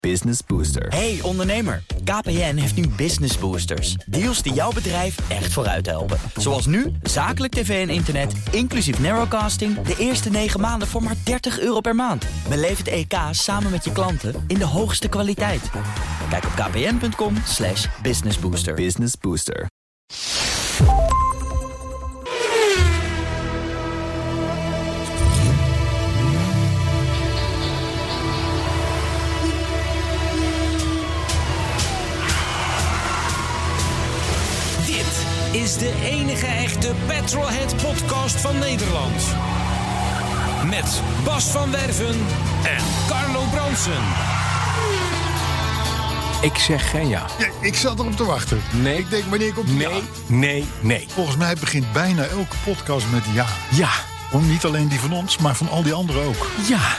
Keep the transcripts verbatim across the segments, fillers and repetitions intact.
Business Booster. Hey ondernemer, K P N heeft nu Business Boosters. Deals die jouw bedrijf echt vooruit helpen. Zoals nu, zakelijk tv en internet, inclusief narrowcasting... de eerste negen maanden voor maar dertig euro per maand. Beleef het E K samen met je klanten in de hoogste kwaliteit. Kijk op kpn.com slash businessbooster. Business Booster. Is de enige echte Petrolhead-podcast van Nederland. Met Bas van Werven en Carlo Bronsen. Ik zeg geen ja. Ja, ik zat erop te wachten. Nee. Ik denk, wanneer komt die Nee, ja? nee, nee. Volgens mij begint bijna elke podcast met ja. Ja, Om niet alleen die van ons, maar van al die anderen ook. ja.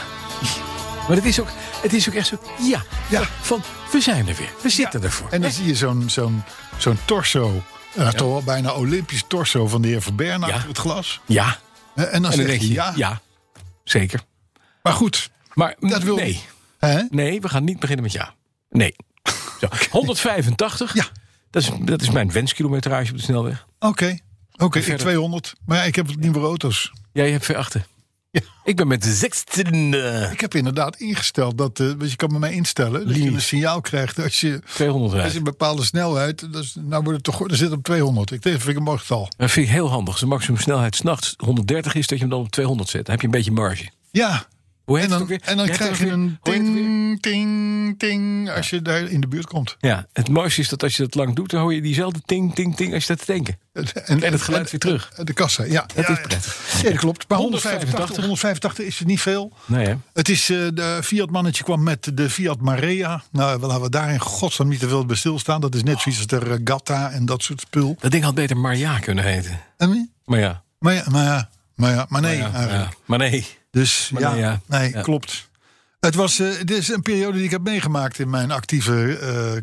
Maar het is ook, het is ook echt zo, ja. Ja. Van, we zijn er weer. We zitten Ja. ervoor. En dan Hè? zie je zo'n zo'n zo'n torso. Uh, toch wel bijna Olympisch torso van de heer Verbern Ja. achter het glas. Ja. Uh, en dan En dan zeg denk je je, ja. ja. Zeker. Maar goed, Maar dat wil nee. Hè? Nee, we gaan niet beginnen met ja. Nee. Zo, honderdvijfentachtig. Ja. Dat is, dat is mijn wenskilometrage op de snelweg. Oké, oké, ik verder? tweehonderd. Maar ja, ik heb nieuwe auto's. Jij hebt V acht. Ja. Ik ben met de zestien. Uh, Ik heb inderdaad ingesteld dat, uh, want je kan bij mij instellen dat je Limiet. een signaal krijgt als je, tweehonderd als je rijden. een bepaalde snelheid. Dus, nou wordt het toch, dan zit het op tweehonderd. Ik denk, dat vind ik een mooi getal. Dat vind ik heel handig. Als de maximum snelheid 's nachts honderddertig is, dat je hem dan op tweehonderd zet. Dan heb je een beetje marge. Ja. Hoe heet En het dan, ook weer? en dan Je hebt krijg er je ook een weer- hoe heet het weer? ting, ting, ting als je daar in de buurt komt. Ja, het mooiste is dat als je dat lang doet, dan hoor je diezelfde ting, ting, ting als je staat te denken. En, het geluid weer terug. en De kassa, ja. Dat ja, is prettig. Ja, dat klopt. Maar honderdvijfentachtig, honderdvijfentachtig. honderdvijfentachtig is het niet veel. Nee, hè? Het is, uh, de Fiat-mannetje kwam met de Fiat Marea. Nou, we laten we daar in godsnaam niet te veel bij stilstaan. Dat is net zoiets als de Regatta en dat soort spul. Dat ding had beter Maria kunnen heten. En, Maar ja. maar ja, maar ja, maar ja, maar nee. Maar ja, eigenlijk. ja. Maar nee. Dus Maar ja, nee, ja. nee, Ja. klopt. Het was, uh, dit is een periode die ik heb meegemaakt in mijn actieve uh,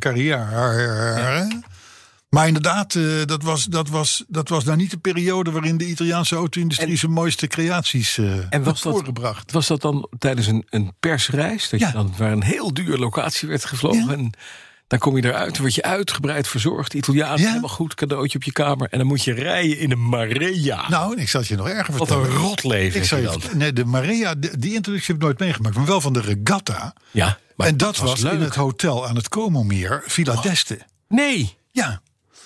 carrière. Maar inderdaad, uh, dat, was, dat, was, dat was nou niet de periode waarin de Italiaanse auto-industrie En- zijn mooiste creaties uh, En was had dat, voorgebracht. was dat dan tijdens een, een persreis? Dat Ja. je dan waar een heel duur locatie werd gevlogen. Ja. En dan kom je eruit, word je uitgebreid verzorgd. Italiaans, Ja. helemaal goed, cadeautje op je kamer. En dan moet je rijden in een Marea. Nou, en ik zal het je nog erger Wat vertellen. een rotleven. Ik zou je is dat. vertellen, nee, de Marea, de- die introductie heb ik nooit meegemaakt, maar wel van de Regatta. Ja, maar En dat was, leuk. in het hotel aan het Como-meer, Villa d'Este. Nee. Ja.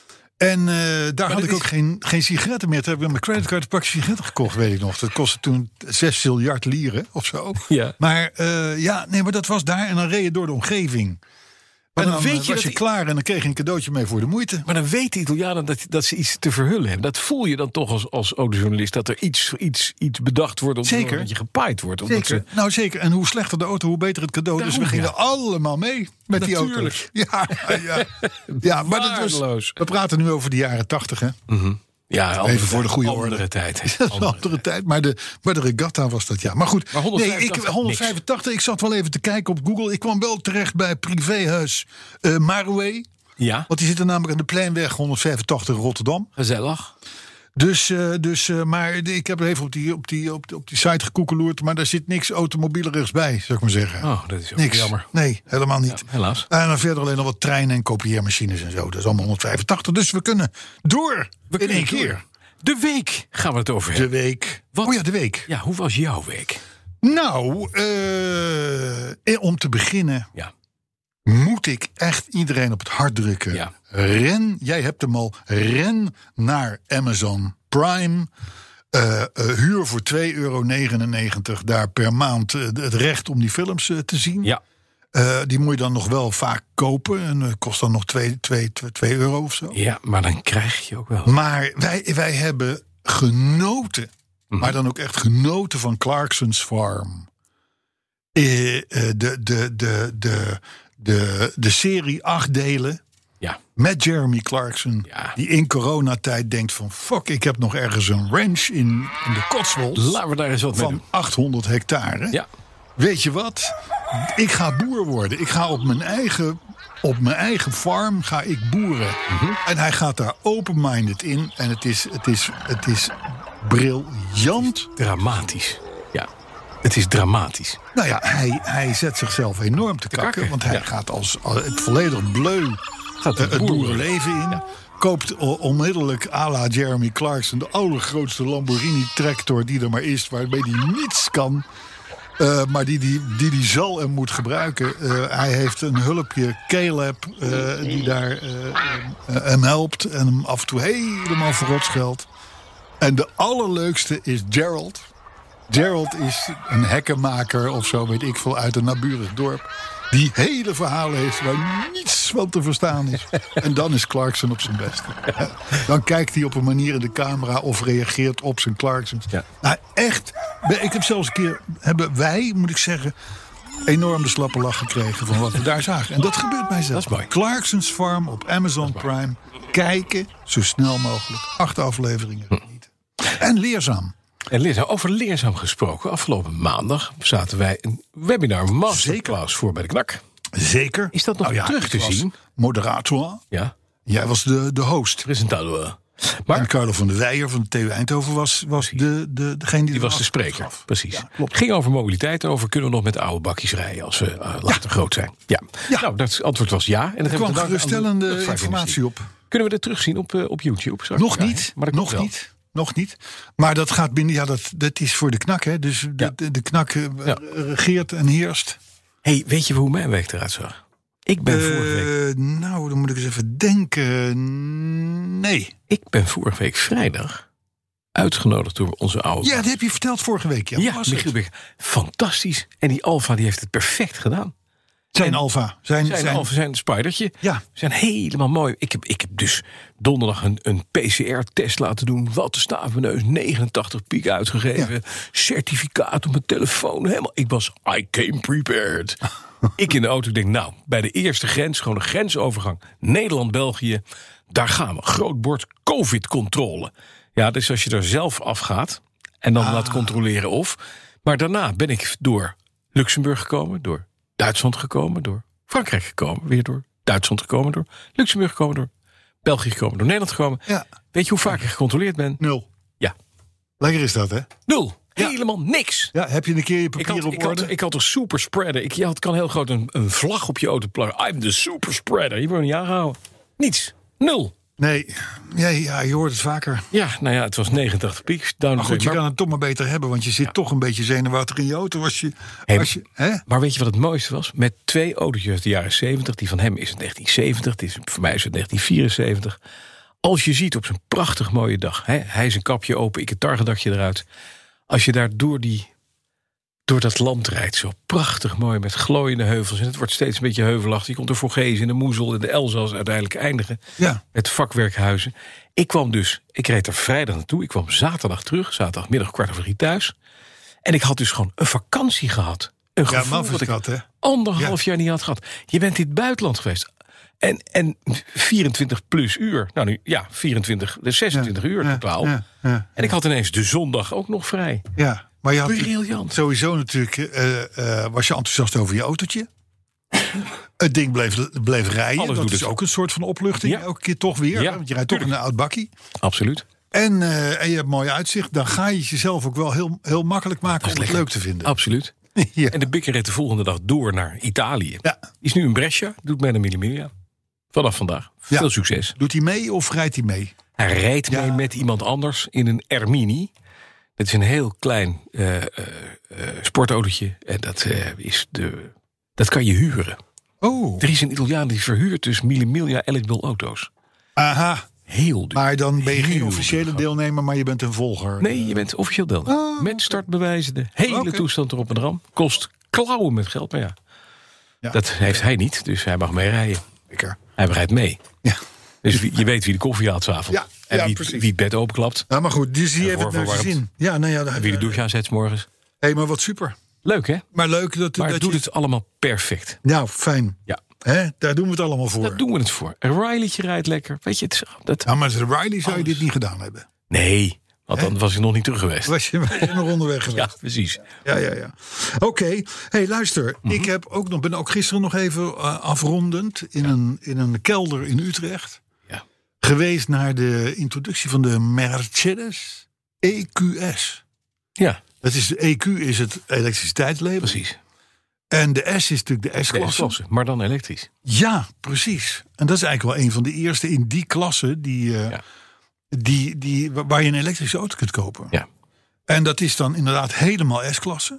En uh, daar dat had ik is- ook geen, geen sigaretten meer. Toen heb ik met mijn creditcard een pakje sigaretten gekocht, weet ik nog. Dat kostte toen zes miljard lieren of zo. Ja. Maar uh, ja, nee, maar dat was daar. En dan reed je door de omgeving. Maar en dan dan, weet uh, je was dat je die- klaar en dan kreeg je een cadeautje mee voor de moeite. Maar dan weten Italianen dat, dat ze iets te verhullen hebben. Dat voel je dan toch als, als autojournalist. Dat er iets, iets, iets bedacht wordt. Om Zeker. Dat je gepaaid wordt. Omdat Zeker. ze, Nou zeker. En hoe slechter de auto, hoe beter het cadeau. Dus we Daarom, gingen ja. allemaal mee met die Natuurlijk. auto's. Ja, ja. ja maar dat was, Waardeloos. we praten nu over de jaren tachtig, hè? ja, andere Even voor de tijd, goede andere orde. tijd. hè. Dat is een Andere andere tijd. Maar de, maar de Regatta was dat, ja. Maar goed, Maar nee, honderdvijfentachtig, ik, honderdvijfentachtig. Ik zat wel even te kijken op Google. Ik kwam wel terecht bij privéhuis uh, Marouet. Ja, Want die zitten namelijk aan de Pleinweg honderdvijfentachtig Rotterdam. gezellig. Dus, uh, dus uh, maar ik heb er even op die, op, die, op, die, op die site gekoekeloerd. Maar daar zit niks automobielerigs bij, zou ik maar zeggen. Oh, dat is ook niks. jammer. Nee, helemaal niet. Ja, helaas. En dan verder alleen nog wat treinen en kopieermachines en zo. Dat is allemaal honderdvijfentachtig. Dus we kunnen door We in één kunnen door. keer. De week gaan we het over De hebben. week. Wat? Oh ja, de week. Ja, hoe was jouw week? Nou, uh, om te beginnen Ja. moet ik echt iedereen op het hart drukken. Ja. Ren, jij hebt hem al, ren naar Amazon Prime. Uh, uh, huur voor twee euro negenennegentig daar per maand uh, het recht om die films uh, te zien. Ja. Uh, die moet je dan nog wel vaak kopen. En uh, kost dan nog twee euro of zo. Ja, maar dan krijg je ook wel. Maar wij, wij hebben genoten. Mhm. Maar dan ook echt genoten van Clarkson's Farm. Uh, uh, de, de, de, de, de, de serie acht delen. Ja. Met Jeremy Clarkson. Ja. Die in coronatijd denkt van... fuck, ik heb nog ergens een ranch in, in de Cotswolds. Laten we daar eens wat mee Van doen. achthonderd hectare. Ja. Weet je wat? Ik ga boer worden. Ik ga op mijn eigen, op mijn eigen farm ga ik boeren. Mhm. En hij gaat daar open-minded in. En het is, het is, het is briljant. Dramatisch. Ja. Het is dramatisch. Nou ja, hij, hij zet zichzelf enorm te, te kakken, kakken. Want hij ja. gaat als, als het volledig bleu gaat het, het boerenleven in. Ja. Koopt onmiddellijk à la Jeremy Clarkson de allergrootste Lamborghini tractor die er maar is, waarmee hij niets kan. Uh, maar die die, die die zal en moet gebruiken. Uh, hij heeft een hulpje, Caleb, uh, die daar uh, uh, hem helpt en hem af en toe helemaal verrot scheldt. En de allerleukste is Gerald. Gerald is een hekkenmaker of zo, weet ik veel, uit een naburig dorp. Die hele verhalen heeft waar niets van te verstaan is. En dan is Clarkson op zijn beste. Dan kijkt hij op een manier in de camera of reageert op zijn Clarksons. Ja. Nou, echt. Ik heb zelfs een keer, hebben wij, moet ik zeggen, enorm de slappe lach gekregen van wat we daar zagen. En dat gebeurt mij zelf. Clarksons Farm op Amazon Prime. Kijken, zo snel mogelijk. Acht afleveringen genieten. En leerzaam. En leerzaam, over leerzaam gesproken. Afgelopen maandag zaten wij een webinar masterclass voor bij de Knak. Zeker. Is dat nog nou ja, terug te zien? Moderator. Ja. Jij was de, de host. Presentator. Maar en Carlo van der Weijer van de T U Eindhoven was, was de, de, degene die... Die was de spreker, gaf. Precies. Ja, klopt. Ging over mobiliteit en over kunnen we nog met de oude bakjes rijden als we uh, later ja. groot zijn. Ja. ja. Nou, dat antwoord was ja. En dat er kwam geruststellende informatie op. Kunnen we dat terugzien op, uh, op YouTube? Straks? Nog niet, maar nog wel. niet. Nog niet. Maar dat gaat binnen. Ja, dat, dat is voor de Knak, hè? Dus de, ja. de, de Knak uh, ja. regeert en heerst. Hey, weet je hoe mijn week eruit zag? Ik ben uh, vorige week. Nou, dan moet ik eens even denken. Nee. Ik ben vorige week vrijdag uitgenodigd door onze oude. Ja, dat heb je verteld vorige week. Ja, ja Michiel Beek. Fantastisch. En die Alfa die heeft het perfect gedaan. Zijn en Alfa. Zijn, zijn, zijn Alfa, zijn spidertje. Ja. Zijn helemaal mooi. Ik heb, ik heb dus donderdag een, een P C R-test laten doen. Wat de staaf mijn neus. negenentachtig piek uitgegeven. Ja. Certificaat op mijn telefoon. Helemaal. Ik was, I came prepared. Ik in de auto denk, nou, bij de eerste grens, gewoon een grensovergang. Nederland-België. Daar gaan we. Groot bord COVID-controle. Ja, dus als je er zelf afgaat. En dan ah. laat controleren of. Maar daarna ben ik door Luxemburg gekomen. Door Duitsland gekomen, door Frankrijk gekomen, weer door Duitsland gekomen, door Luxemburg gekomen, door België gekomen, door Nederland gekomen. Ja. Weet je hoe vaak ik gecontroleerd ben? Nul. Ja. Lekker is dat, hè? Nul. Ja. Helemaal niks. Ja, heb je een keer je papier ik had, op ik orde? Had, ik had een super spreader. Ik je had, kan heel groot een, een vlag op je auto plakken. I'm the super spreader. Je wordt niet aangehouden. Niets. Nul. Nee, ja, ja, je hoort het vaker. Ja, nou ja, het was negenentachtig piek. Maar goed, je maar... kan het toch maar beter hebben, want je zit ja. toch een beetje zenuwachtig in je auto. Als je, hey, als je, hè? Maar weet je wat het mooiste was? Met twee autootjes uit de jaren zeventig. Die van hem is het negentien zeventig, die is, voor mij is het negentien vierenzeventig. Als je ziet op zo'n prachtig mooie dag. Hè, hij is een kapje open, ik het targetdakje eruit. Als je daar door, die, door dat land rijdt, zo prachtig mooi met glooiende heuvels. En het wordt steeds een beetje heuvelachtig. Je komt er Vogezen in de Moezel en de Elzas uiteindelijk eindigen. Ja. Met vakwerkhuizen. Ik kwam dus, ik reed er vrijdag naartoe. Ik kwam zaterdag terug, zaterdagmiddag kwart over drie thuis. En ik had dus gewoon een vakantie gehad. Een ja, gevoel dat ik gehad, hè? anderhalf ja. jaar niet had gehad. Je bent in het buitenland geweest. En, en vierentwintig plus uur. Nou nu, ja, vierentwintig, zesentwintig ja, uur ja, totaal. Ja, ja, en ik had ineens de zondag ook nog vrij. Ja, maar je had briljant. Sowieso natuurlijk, uh, uh, was je enthousiast over je autootje. Het ding bleef, bleef rijden. Alles dat is het. ook een soort van opluchting. Ja. Elke keer toch weer. Ja. Want je rijdt toch in een oud bakkie. Absoluut. En, uh, en je hebt mooi uitzicht. Dan ga je het jezelf ook wel heel, heel makkelijk maken om het leuk te vinden. Absoluut. Ja. En de Bikker reed de volgende dag door naar Italië. Ja. Is nu in Brescia. Doet mee naar Mille Vanaf vandaag. Veel ja. succes. Doet hij mee of rijdt hij mee? Hij rijdt ja. mee met iemand anders in een Ermini. Het is een heel klein uh, uh, uh, sportautootje. En dat, uh, is de, dat kan je huren. Oh. Er is een Italiaan die verhuurt dus Mille Miglia eligible auto's. Aha. Heel duur. Maar dan ben je geen heel officiële duur. deelnemer, maar je bent een volger. Nee, je bent officieel deelnemer. Oh, met startbewijzen, de hele okay. toestand erop en eraan. Kost klauwen met geld, maar ja. ja. Dat heeft hij niet, dus hij mag mee rijden. Lekker. Hij rijdt mee. Ja. Dus wie, je weet wie de koffie haalt 's avonds. Ja, en ja, wie, wie het bed openklapt. Ja, maar goed, dus die heeft het naar zijn zin. Ja, nou ja, en wie de douche aanzet 's morgens. Hé, hey, maar wat super. Leuk, hè? Maar leuk dat, maar dat doet je... het allemaal perfect. Nou, fijn. Ja. Hè? Daar doen we het allemaal voor. Daar doen we het voor. Een Rileytje rijdt lekker. Weet je, het is, dat... Nou, maar met een Riley zou je dit niet gedaan hebben. Nee, want dan He? was ik nog niet terug geweest. Was je, was je nog onderweg geweest? Ja, precies. Ja, ja, ja. Oké. Okay. Hey, luister. Mm-hmm. Ik heb ook nog, ben ook gisteren nog even uh, afrondend in, een, in een kelder in Utrecht ja. geweest naar de introductie van de Mercedes E Q S. Ja. Dat is de E Q is het elektriciteitslabel. Precies. En de S is natuurlijk de De S-klasse. S-klasse, maar dan elektrisch. Ja, precies. En dat is eigenlijk wel een van de eerste in die klasse die, uh, Ja. die, die, waar je een elektrische auto kunt kopen. Ja. En dat is dan inderdaad helemaal S-klasse.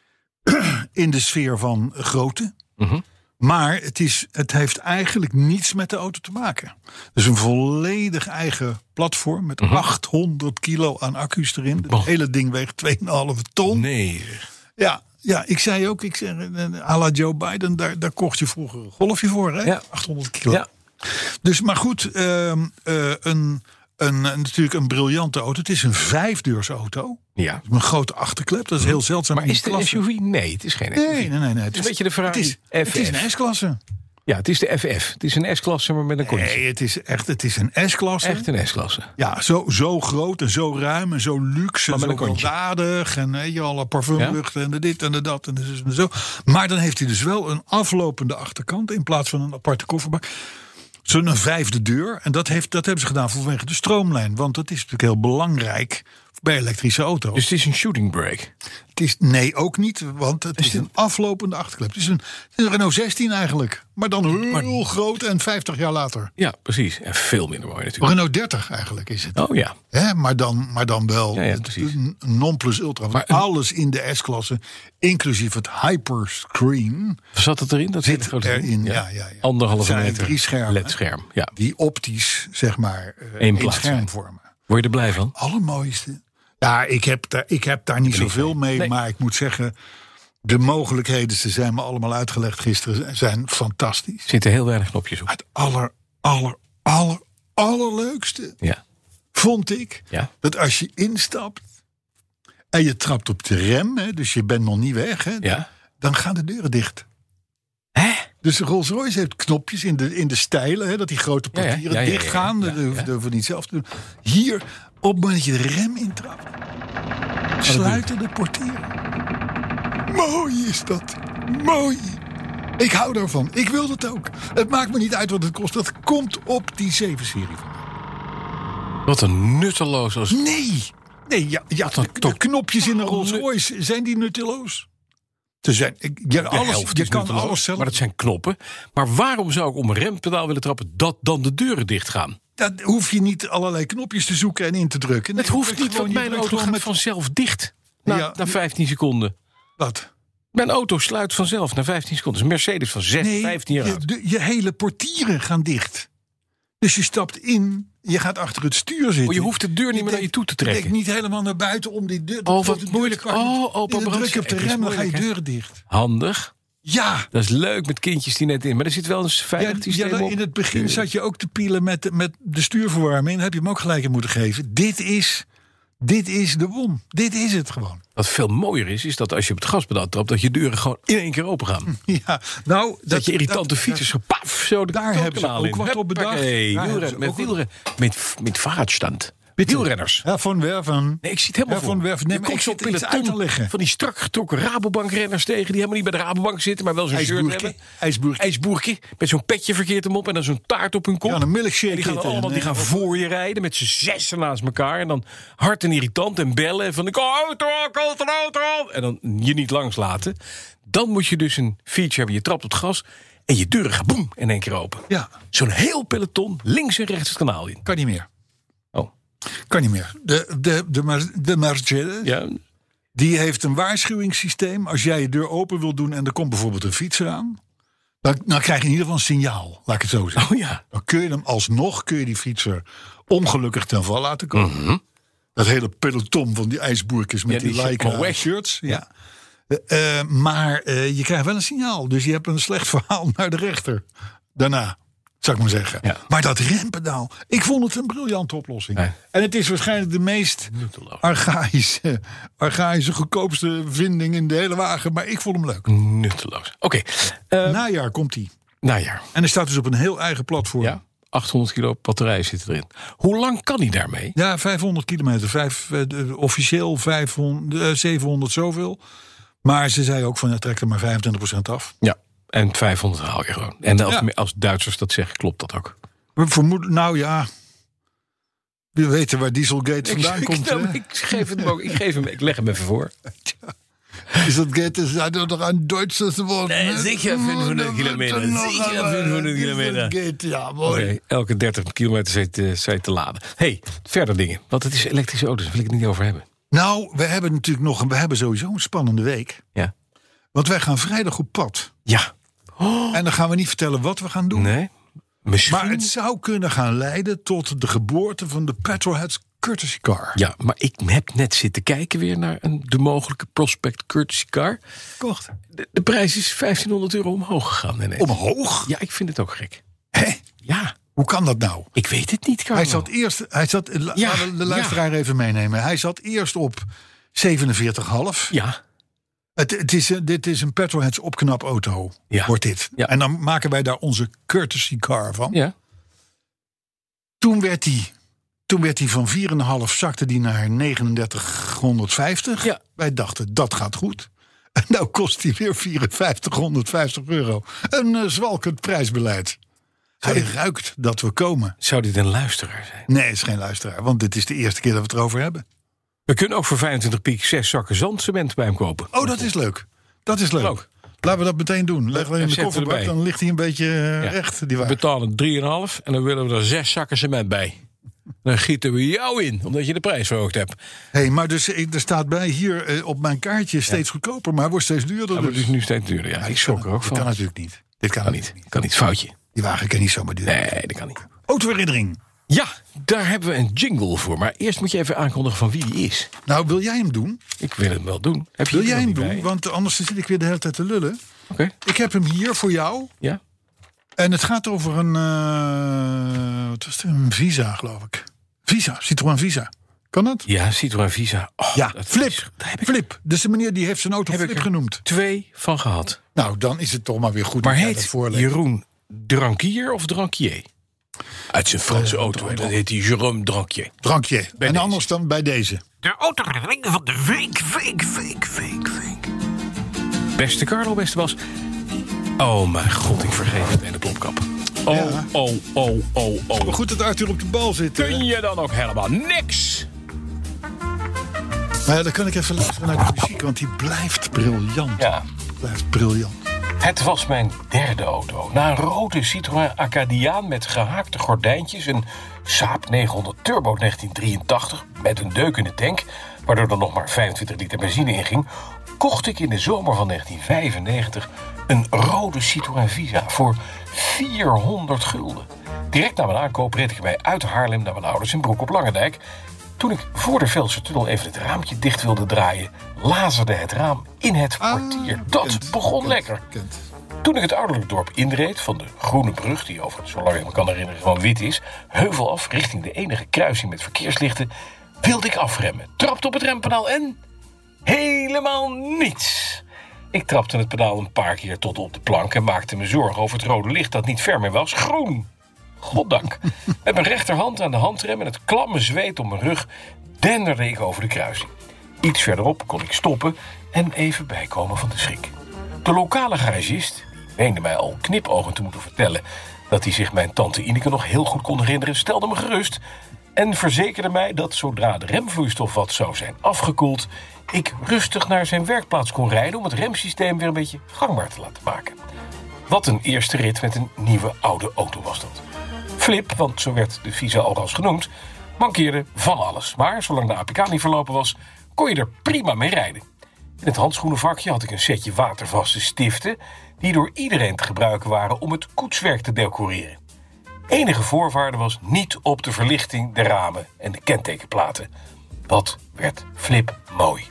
In de sfeer van grootte. Mm-hmm. Maar het, is, het heeft eigenlijk niets met de auto te maken. Dus een volledig eigen platform met Mm-hmm. achthonderd kilo aan accu's erin. Het Oh. hele ding weegt twee komma vijf ton. Nee. Ja, ja, ik zei ook, ik zei, à la Joe Biden, daar, daar kocht je vroeger een golfje voor, hè? Ja. achthonderd kilo. Ja. Dus, maar goed, uh, uh, een, een, natuurlijk een briljante auto. Het is een vijfdeursauto. Ja. Een grote achterklep, dat is heel zeldzaam. Maar in is die het een klasse. S U V? Nee, het is geen S U V. Nee, nee, nee. nee. Het is een beetje de Ferrari Het is, F F. het is een S-klasse. Ja, het is de F F. Het is een S-klasse, maar met een kontje. Nee, het is echt het is een S-klasse. Echt een S-klasse. Ja, zo, zo groot en zo ruim en zo luxe en Maar met zo een kontje. weldadig. En weet je, alle parfumlucht en de dit en de dat en de zus en de zo. Maar dan heeft hij dus wel een aflopende achterkant in plaats van een aparte kofferbak. Zo'n vijfde deur. En dat, heeft, dat hebben ze gedaan vanwege de stroomlijn. Want dat is natuurlijk heel belangrijk bij elektrische auto's. Dus het is een shooting brake. Het is, nee, ook niet, want het is een aflopende achterklep. Het is een, het is een Renault zestien eigenlijk. Maar dan heel Maar- groot en vijftig jaar later. Ja, precies. En veel minder mooi natuurlijk. Renault dertig eigenlijk is het. Oh ja. Hè, maar, dan, maar dan wel Ja, ja, het- precies. een non-plus-ultra. Want Maar een- alles in de S-klasse, inclusief het Hyperscreen, Zat het erin? Dat zit hele grote erin. ding? Ja, ja, ja. Anderhalve Het zijn meter drie schermen. L E D-scherm. Ja. Die optisch, zeg maar, uh, Eén één plaats scherm zijn. vormen. Word je er blij van? Allermooiste. Ja, ik heb daar, ik heb daar niet ben niet zoveel van. mee, Nee. maar ik moet zeggen, de mogelijkheden, ze zijn me allemaal uitgelegd gisteren, zijn fantastisch. Er zitten heel weinig knopjes op. Het aller, aller, aller, allerleukste Ja. vond ik Ja. dat als je instapt en je trapt op de rem, hè, dus je bent nog niet weg, hè, Ja. dan gaan de deuren dicht. Hè? Dus de Rolls-Royce heeft knopjes in de, in de stijlen, hè, dat die grote Ja, ja. portieren Ja, ja, ja, dicht gaan. ja, Dat ja. hoeven hoeven we niet zelf te doen. Hier, op het moment dat je de rem intrapt, sluiten de portieren. Mooi is dat. Mooi. Ik hou daarvan. Ik wil dat ook. Het maakt me niet uit wat het kost. Dat komt op die zeven serie van. Wat een nutteloos als... Nee. Nee, ja, ja de, de knopjes in een Rolls-Royce, zijn die nutteloos? Ze zijn, ik- je, De alles, helft je is kan nutteloos, alles zelf. Maar dat zijn knoppen. Maar waarom zou ik om een rempedaal willen trappen dat dan de deuren dicht gaan? Dat hoef je niet allerlei knopjes te zoeken en in te drukken. Het Nee, hoeft je niet, drukt want gewoon- je mijn drukt auto gewoon gaat met vanzelf dicht. Na, Ja. na vijftien seconden. Wat? Mijn auto sluit vanzelf na vijftien seconden. Het is een Mercedes van zes, Nee, vijftien jaar je, oud. de- je hele portieren gaan dicht. Dus je stapt in, je gaat achter het stuur zitten. Oh, je hoeft de deur niet meer naar je toe te trekken. Je denkt niet helemaal naar buiten om die deur... Oh, wat de deur moeilijk. te pakken. Oh, opa En dan Brand, druk je op de het is rem, dan ga je moeilijk, hè? deuren dicht. Handig. Ja. Dat is leuk met kindjes die net in. Maar er zit wel een Ja, veiligheidssysteem ja, op. in het begin zat je ook te pielen met, met de stuurverwarming. Dan heb je hem ook gelijk in moeten geven. Dit is, dit is de won. Dit is het gewoon. Wat veel mooier is, is dat als je op het gaspedaal trapt, dat je deuren gewoon in één keer open gaan. Ja, nou, Dat, je irritante fietsers zo paf, zo de Daar hebben ze ook wat op bedacht. Hey, Daar hebben ze met ook wat- wielren, met, met vaartstand. Bitte. Wielrenners. Ja, van Werven. Nee, ik zie het helemaal Ja, voor. Van Werven. Nee, Je maar komt ik zo'n zit iets uit te peloton leggen. van die strak getrokken Rabobank-renners tegen, die helemaal niet bij de Rabobank zitten, maar wel zo'n shirt IJsboerke. hebben. IJsboerke. IJsboerke. Met zo'n petje verkeerd hem op en dan zo'n taart op hun kop. Ja, een milkshake En die gaan eten. allemaal die gaan Nee, voor je rijden met z'n zessen naast elkaar. En dan hard en irritant en bellen. En van ik auto, auto, auto. En dan je niet langs laten. Dan moet je dus een feature hebben. Je trapt op het gas en je deuren gaan boem in één keer open. Ja, Zo'n heel peloton links en rechts het kanaal in. kan niet meer. Oh, Kan niet meer. De, de, de, Mer- de Mercedes, ja. die heeft een waarschuwingssysteem. Als jij je deur open wil doen en er komt bijvoorbeeld een fietser aan, dan, dan krijg je in ieder geval een signaal. Laat ik het zo zeggen. Oh ja. Dan kun je hem alsnog, kun je die fietser ongelukkig ten val laten komen. Mhm. Dat hele peloton van die ijsboerkjes met Ja, die die zit gewoon Leica weg. shirts. Ja. Eh, eh, maar eh, je krijgt wel een signaal. Dus je hebt een slecht verhaal naar de rechter. Daarna, zou ik maar zeggen. Ja. Maar dat rempedaal, ik vond het een briljante oplossing. Nee. En het is waarschijnlijk de meest Nutteloos. archaïsche, archaïsche, goedkoopste vinding in de hele wagen. Maar ik vond hem leuk. Nutteloos. Oké, eh, Najaar komt hij. najaar. En hij staat dus op een heel eigen platform. Ja, achthonderd kilo batterij zit erin. Hoe lang kan hij daarmee? Ja, vijfhonderd kilometer. Vijf, eh, de- officieel vijfhonderd, eh, zevenhonderd zoveel. Maar ze zei ook van, ja, trek er maar vijfentwintig procent af. Ja, en vijfhonderd haal je gewoon. En als, Ja. als Duitsers dat zeggen, klopt dat ook. We vermoeden, nou ja. We weten waar Dieselgate vandaan ik, komt. nou, hè? ik, geef het hem ook, ik, geef hem, ik leg hem even voor. Dieselgate is toch een Duitses woord. Nee, zeker vijfhonderd kilometer. Zeker vijfhonderd kilometer. Dieselgate, ja, mooi. Okay, elke dertig kilometer zijn te, zijn te laden. Hey, verder dingen. Want het is elektrische auto's, daar wil ik het niet over hebben. Nou, we hebben natuurlijk nog, we hebben sowieso een spannende week. Ja. Want wij gaan vrijdag op pad. Ja. Oh. En dan gaan we niet vertellen wat we gaan doen. Nee. Misschien... Maar het zou kunnen gaan leiden tot de geboorte van de Petrolheads Courtesy Car. Ja, maar ik heb net zitten kijken weer naar een, de mogelijke Prospect Courtesy Car. Kocht. De, de prijs is vijftienhonderd euro omhoog gegaan. Ineens. Omhoog? Ja, ik vind het ook gek. Hé? Ja. Hoe kan dat nou? Ik weet het niet, Carlo. Hij zat eerst, hij zat, Ja, laten we de luisteraar ja. even meenemen. Hij zat eerst op zevenenveertig komma vijf. Ja. Het, het is, een- dit is een Petrolheads opknapauto, Ja. wordt dit. Ja. En dan maken wij daar onze Courtesy Car van. Ja. Toen werd hij toen werd hij van vier komma vijf zakte die naar negenendertighonderdvijftig. Ja. Wij dachten, dat gaat goed. En nou kost hij weer vierenvijftighonderdvijftig euro. Een uh, zwalkend prijsbeleid. Hij ruikt dat we komen. Zou dit een luisteraar zijn? Nee, het is geen luisteraar, want dit is de eerste keer dat we het erover hebben. We kunnen ook voor vijfentwintig piek zes zakken zandcement bij hem kopen. Oh, dat is leuk. Dat is leuk. Ook. Laten we dat meteen doen. Leg dat in de zetten kofferbak, erbij. dan ligt hij een beetje uh, Ja. recht. Die We wagen. betalen drie komma vijf en dan willen we er zes zakken cement bij. Dan gieten we jou in, omdat je de prijs verhoogd hebt. Hey, maar dus, eh, er staat bij hier eh, op mijn kaartje steeds goedkoper, maar hij wordt steeds duurder. Dat wordt dus. dus nu steeds duurder. Ja, ik schrok er ook Dit van. kan natuurlijk niet. Dit kan, Kan natuurlijk niet. Kan niet. Foutje. Die wagen kan niet zomaar duur. Nee, dat kan niet. Autoherinnering. Ja, daar hebben we een jingle voor. Maar eerst moet je even aankondigen van wie die is. Nou, wil jij hem doen? Ik wil hem wel doen. Heb je Wil er jij nog hem niet doen? bij? Want anders zit ik weer de hele tijd te lullen. Oké, Ik heb hem hier voor jou. ja. En het gaat over een... eh, wat was het? Een Visa, geloof ik. Visa, Citroën Visa. Kan dat? Ja, Citroën Visa. Oh, Ja, dat Flip. is- daar heb ik Flip. Dus de meneer die heeft zijn auto Heb ik Flip er genoemd. twee van gehad. Nou, dan is het toch maar weer goed Maar dat jij dat heet voorleest. Jeroen Drankier of Drankier? Uit zijn Franse Eh, auto. hè. Dan heet hij Jérôme Drankier. Drankje. En deze. anders dan bij deze. De autoherinnering van de week, week, week, week, week. Beste Carlo, beste Bas. Oh mijn god, ik vergeet het in de plopkap. Oh, Ja. oh, oh, oh, oh. Maar goed dat Arthur op de bal zit. hè? Kun je dan ook helemaal niks? Maar ja, dan kan ik even luisteren naar de muziek, want die blijft briljant. Ja. Blijft briljant. Het was mijn derde auto. Na een rode Citroën Acadiaan met gehaakte gordijntjes... een Saab negenhonderd Turbo negentien drieëntachtig met een deuk in de tank... waardoor er nog maar vijfentwintig liter benzine in ging... kocht ik in de zomer van negentien vijfennegentig een rode Citroën Visa voor vierhonderd gulden. Direct na mijn aankoop reed ik ermee uit Haarlem naar mijn ouders in Broek op Langendijk. Toen ik voor de Veldse tunnel even het raampje dicht wilde draaien... lazerde het raam in het kwartier. Dat Kent, begon kent, lekker. kent. Toen ik het ouderlijk dorp inreed van de Groene Brug... die overigens, zolang ik me kan herinneren, gewoon wit is... heuvel af richting de enige kruising met verkeerslichten... wilde ik afremmen, trapte op het rempedaal en... helemaal niets. Ik trapte het pedaal een paar keer tot op de plank... en maakte me zorgen over het rode licht dat niet ver meer was. Groen! Goddank. Met mijn rechterhand aan de handrem en het klamme zweet op mijn rug... denderde ik over de kruising. Iets verderop kon ik stoppen en even bijkomen van de schrik. De lokale garagist, die meende mij al knipogen te moeten vertellen... dat hij zich mijn tante Ineke nog heel goed kon herinneren... stelde me gerust en verzekerde mij dat zodra de remvloeistof wat zou zijn afgekoeld... ik rustig naar zijn werkplaats kon rijden... om het remsysteem weer een beetje gangbaar te laten maken. Wat een eerste rit met een nieuwe oude auto was dat. Flip, want zo werd de Visa alvast genoemd... mankeerde van alles. Maar zolang de A P K niet verlopen was... kon je er prima mee rijden. In het handschoenenvakje had ik een setje watervaste stiften... die door iedereen te gebruiken waren om het koetswerk te decoreren. Enige voorwaarde was niet op de verlichting, de ramen en de kentekenplaten. Wat werd Flip mooi.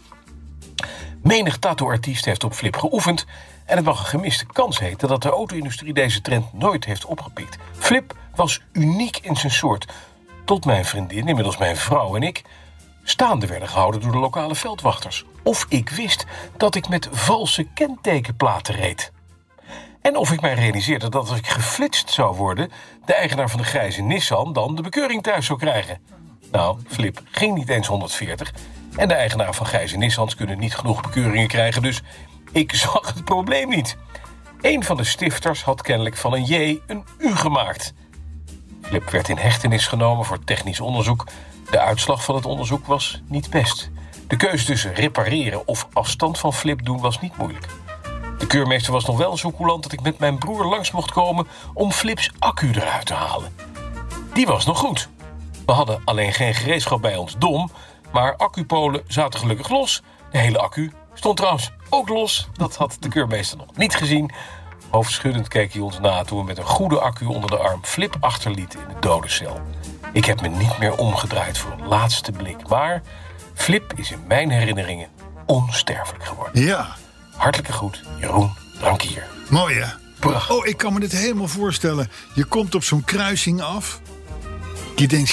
Menig tattoo-artiest heeft op Flip geoefend... en het mag een gemiste kans heten dat de auto-industrie deze trend nooit heeft opgepikt. Flip was uniek in zijn soort. Tot mijn vriendin, inmiddels mijn vrouw en ik... staande werden gehouden door de lokale veldwachters. Of ik wist dat ik met valse kentekenplaten reed. En of ik mij realiseerde dat als ik geflitst zou worden... de eigenaar van de grijze Nissan dan de bekeuring thuis zou krijgen. Nou, Flip ging niet eens honderdveertig... en de eigenaar van grijze Nissans kunnen niet genoeg bekeuringen krijgen... dus ik zag het probleem niet. Een van de stifters had kennelijk van een J een U gemaakt. Flip werd in hechtenis genomen voor technisch onderzoek. De uitslag van het onderzoek was niet best. De keuze tussen repareren of afstand van Flip doen was niet moeilijk. De keurmeester was nog wel zo coulant dat ik met mijn broer langs mocht komen om Flips accu eruit te halen. Die was nog goed. We hadden alleen geen gereedschap bij ons, dom, maar accupolen zaten gelukkig los. De hele accu stond trouwens ook los. Dat had de keurmeester nog niet gezien. Hoofdschuddend keek hij ons na toen we met een goede accu onder de arm Flip achterlieten in de dodencel. Ik heb me niet meer omgedraaid voor een laatste blik, maar Flip is in mijn herinneringen onsterfelijk geworden. Ja. Hartelijke groet, Jeroen Drankier. Mooi, hè? Prachtig. Oh, ik kan me dit helemaal voorstellen. Je komt op zo'n kruising af. Je denkt,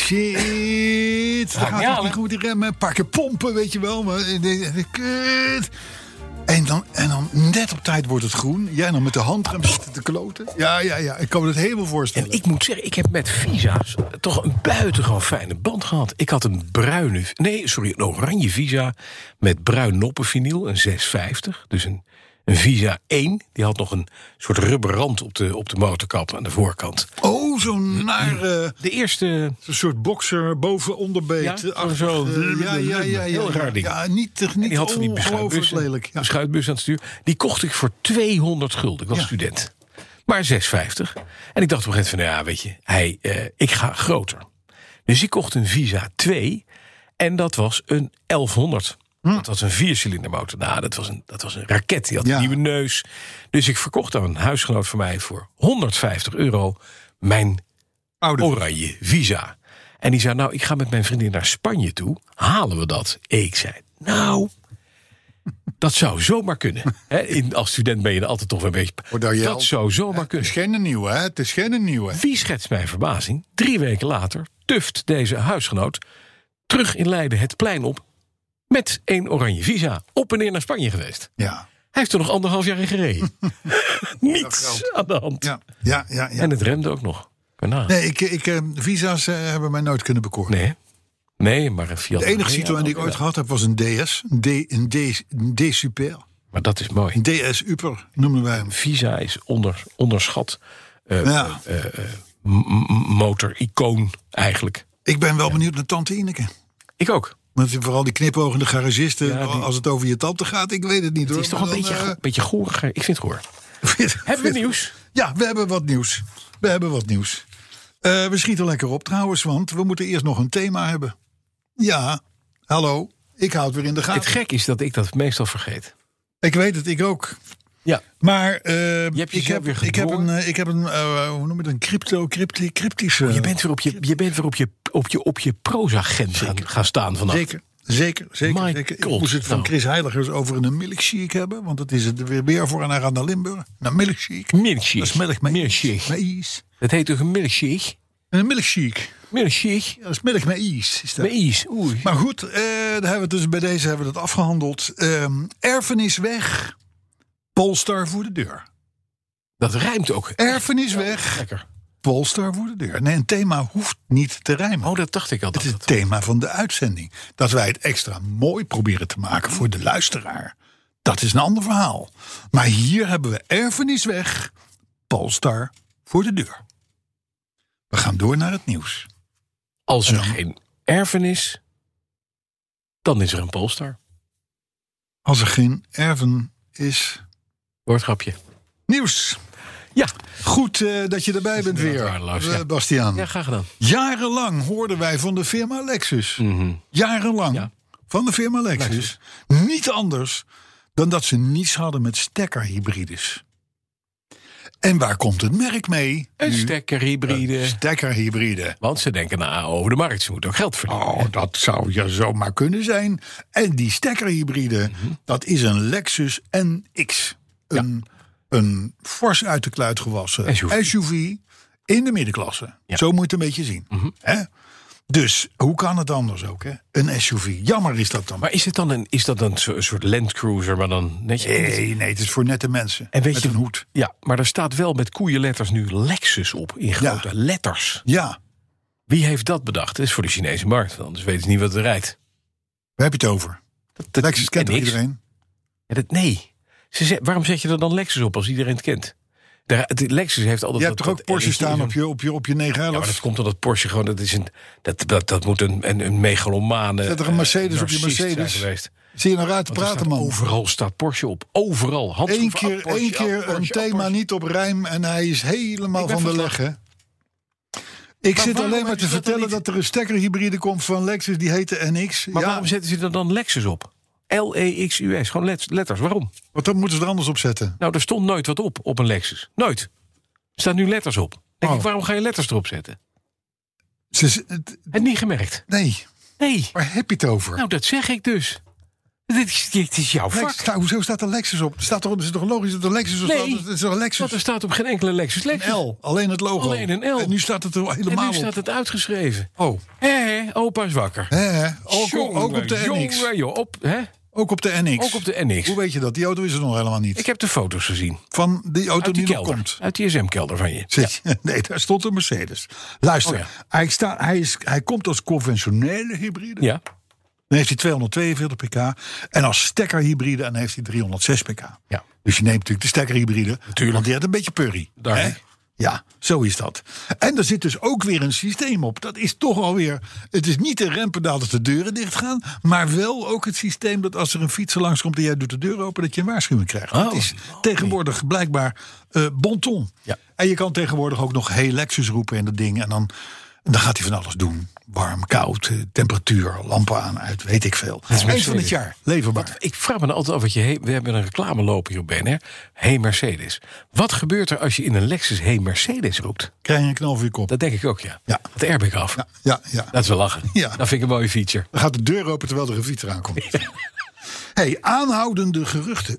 shit, dat gaat niet toch niet goed die remmen. Een paar keer pompen, weet je wel. Maar, kut. En dan, en dan net op tijd wordt het groen. Jij dan met de handrem zitten te kloten. Ja, ja, ja. Ik kan me het helemaal voorstellen. En ik moet zeggen, ik heb met Visa's toch een buitengewoon fijne band gehad. Ik had een bruine, nee, sorry, een oranje Visa met bruin noppenvinyl, een zeshonderdvijftig. Dus een, een Visa één. Die had nog een soort rubberrand op de, op de motorkap aan de voorkant. Oh, zo'n nare... De eerste... Zo'n soort boxer boven onderbeet. Ja, achter, zo, uh, ja, ja, ja, ja. heel raar ding. Ja, niet, niet En die had van die ongelooflijk beschuitbus, lelijk. Ja. beschuitbus aan het stuur. Die kocht ik voor tweehonderd gulden. Ik was Ja. student. Maar zeshonderdvijftig. En ik dacht op een gegeven moment van, ja, weet je, hij, uh, ik ga groter. Dus ik kocht een Visa twee. En dat was een elfhonderd. Hm. Dat was een viercilindermotor. Nou, dat was een, dat was een raket. Die had Ja. een nieuwe neus. Dus ik verkocht aan een huisgenoot van mij voor honderdvijftig euro mijn Oude. oranje Visa. En die zei, nou, ik ga met mijn vriendin naar Spanje toe. Halen we dat? Ik zei, nou, dat zou zomaar kunnen. He, in, als student ben je er altijd toch wel een beetje... Oh, daar je dat al- zou zomaar Het kunnen. is geen nieuwe, hè? Het is geen nieuwe. Wie schetst mijn verbazing? Drie weken later tuft deze huisgenoot terug in Leiden het plein op met een oranje Visa. Op en neer naar Spanje geweest. Ja. Hij heeft er nog anderhalf jaar in gereden. Niets aan de hand. Ja, ja, ja. ja. En het remde ook nog. Daarna. Nee, ik, ik, eh, Visa's eh, hebben mij nooit kunnen bekoren. Nee, hè? Nee, maar een Fiat. De enige nee, Citroën die ik ja, ooit ja. gehad heb was een D S. Een D, een D, een D Super. Maar dat is mooi. Een D S Upper noemen wij hem. Visa is onder, onderschat uh, Ja. uh, uh, m- m- motor-icoon eigenlijk. Ik ben wel benieuwd naar Tante Ineke. Ik ook. Want vooral die knipogende garagisten, Ja, die- als het over je tante gaat, ik weet het niet hoor. Het is toch een Maar beetje, dan, go- eh, beetje gorig. Ik vind het goor. Hebben we nieuws? Ja, we hebben wat nieuws. We hebben wat nieuws. Uh, we schieten lekker op trouwens, want we moeten eerst nog een thema hebben. Ja, hallo, ik hou het weer in de gaten. Het gek is dat ik dat meestal vergeet. Ik weet het, ik ook. Ja. Maar uh, hebt ik, jezelf heb, weer ik heb een, gedwongen. uh, ik heb een uh, hoe noem je het, een crypto, crypti, cryptische... Je bent weer op je, je, bent weer op je, op je, op je proza-gent gaan, gaan staan vandaag. Zeker, zeker, zeker. My zeker. Ik God. moest het van Nou. Chris Heiligers over een milkshake hebben. Want dat is het weer weer voor en hij gaat naar Limburg. Naar milkshake. Milkshake. Dat is melk met Milkshake. ijs. Met ijs. Dat heet toch een milkshake? Een milkshake. Milkshake. Ja, dat is melk met ijs. Is dat. Met ijs. Oei. Maar goed, uh, daar hebben we dus bij deze hebben we dat afgehandeld. Um, erfenis weg. Polestar voor de deur. Dat rijmt ook. Erfenis weg. Lekker. Polestar voor de deur. Nee, een thema hoeft niet te rijmen. Oh, dat dacht ik al. Het Dat is dat- het thema van de uitzending. Dat wij het extra mooi proberen te maken voor de luisteraar. Dat is een ander verhaal. Maar hier hebben we erfenis weg. Polestar voor de deur. We gaan door naar het nieuws. Als er En dan- geen erfenis, dan is er een Polestar. Als er geen erven is. Woordgrapje. Nieuws. Ja. Goed uh, dat je erbij bent inderdaad weer, waardeloos, ja. uh, Bastiaan. Ja, graag gedaan. Jarenlang hoorden wij van de firma Lexus. Mhm. Jarenlang Ja. van de firma Lexus. Lexus. Niet anders dan dat ze niets hadden met stekkerhybrides. En waar komt het merk mee? Een Nu? stekkerhybride. Stekkerhybride. Want ze denken na over de markt. Ze moeten ook geld verdienen. Oh, dat zou ja zomaar kunnen zijn. En die stekkerhybride, Mhm. dat is een Lexus N X. Een, een fors uit de kluit gewassen S U V. S U V in de middenklasse. Ja. Zo moet je het een beetje zien. Mhm. Hè? Dus hoe kan het anders ook? Hè? Een S U V. Jammer is dat dan. Maar is het dan een, is dat dan zo- een soort Landcruiser, maar dan netje? Nee, nee, het is voor nette mensen. En weet met je, een hoed. Ja, maar er staat wel met koeienletters nu Lexus op. In grote letters. Ja, Wie heeft dat bedacht? Dat is voor de Chinese markt. Want anders weten ze niet wat er rijdt. waar heb je het over? Dat, dat- Lexus kent en toch niks. iedereen? Ja, dat, nee. Ze zet- waarom zet je er dan Lexus op als iedereen het kent? De, de Lexus heeft altijd... Je hebt toch ook Porsche staan op je, op je, op je negen elf? Ja, maar dat komt omdat Porsche gewoon... Dat, is een, dat, dat, dat moet een, een, een megalomane... Zet er een Mercedes uh, op je Mercedes. Geweest. Zie je nou uit te Want praten, man? Overal staat Porsche op. Overal. Eén keer, Porsche, één keer Porsche, een thema Porsche. Niet op rijm en hij is helemaal van de leg, hè? Ik maar zit alleen maar te vertellen dat, dat er een stekkerhybride komt van Lexus, die heet de N X. Maar ja. Waarom zetten ze er dan Lexus op? L E X U S, gewoon letters. Waarom? Want dan moeten ze er anders op zetten. Nou, er stond nooit wat op, op een Lexus. Nooit. Er staan nu letters op. Denk oh. ik, waarom ga je letters erop zetten? Ze, het, het niet gemerkt? Nee. Nee. Waar heb je het over? Nou, dat zeg ik dus. Dit is, dit is jouw vak. Lex, nou, hoezo staat er Lexus op? Er staat toch, is toch logisch dat er Lexus op nee, staat? Het is toch een Lexus? Want er staat op geen enkele Lexus Lexus. Een L, alleen het logo. Alleen een L. En nu staat het er helemaal en nu op. staat het uitgeschreven. Oh. Hé, hé, opa is wakker. Hé, hé. Ook, jongen, ook op de N X. Jongen, joh, op, hè? Ook op de N X. Ook op de N X. Hoe weet je dat? Die auto is er nog helemaal niet. Ik heb de foto's gezien. Van die auto uit die, die kelder, nog komt. Uit die S M-kelder van je. Zit, ja. Nee, daar stond een Mercedes. Luister, oh, ja. hij, sta, hij, is, hij komt als conventionele hybride. Ja. Dan heeft hij tweehonderdtweeënveertig pk. En als stekkerhybride dan heeft hij driehonderdzes pk. Ja. Dus je neemt natuurlijk de stekkerhybride. Natuurlijk. Want die had een beetje purrie. Daar. Ja, zo is dat. En er zit dus ook weer een systeem op. Dat is toch alweer... Het is niet de rempedaal dat de deuren dicht gaan... maar wel ook het systeem dat als er een fietser langskomt... en jij doet de deur open, dat je een waarschuwing krijgt. Oh, dat is oh, tegenwoordig nee. blijkbaar uh, bon ton. Ja. En je kan tegenwoordig ook nog hey Lexus roepen in dat ding... en dan, en dan gaat hij van alles doen. Warm, koud, temperatuur, lampen aan, uit, weet ik veel. Eind van het jaar, leverbaar. Wat, ik vraag me nou altijd af, wat je he, we hebben een reclame lopen hier op B N R. Hey Mercedes. Wat gebeurt er als je in een Lexus Hey Mercedes roept? Krijg je een knal voor je kop. Dat denk ik ook, ja. ja. Het airbag af. Ja, ja, ja. Dat is wel lachen. Ja. Dat vind ik een mooie feature. Dan gaat de deur open terwijl er een fietser aankomt. Ja. Hey, aanhoudende geruchten.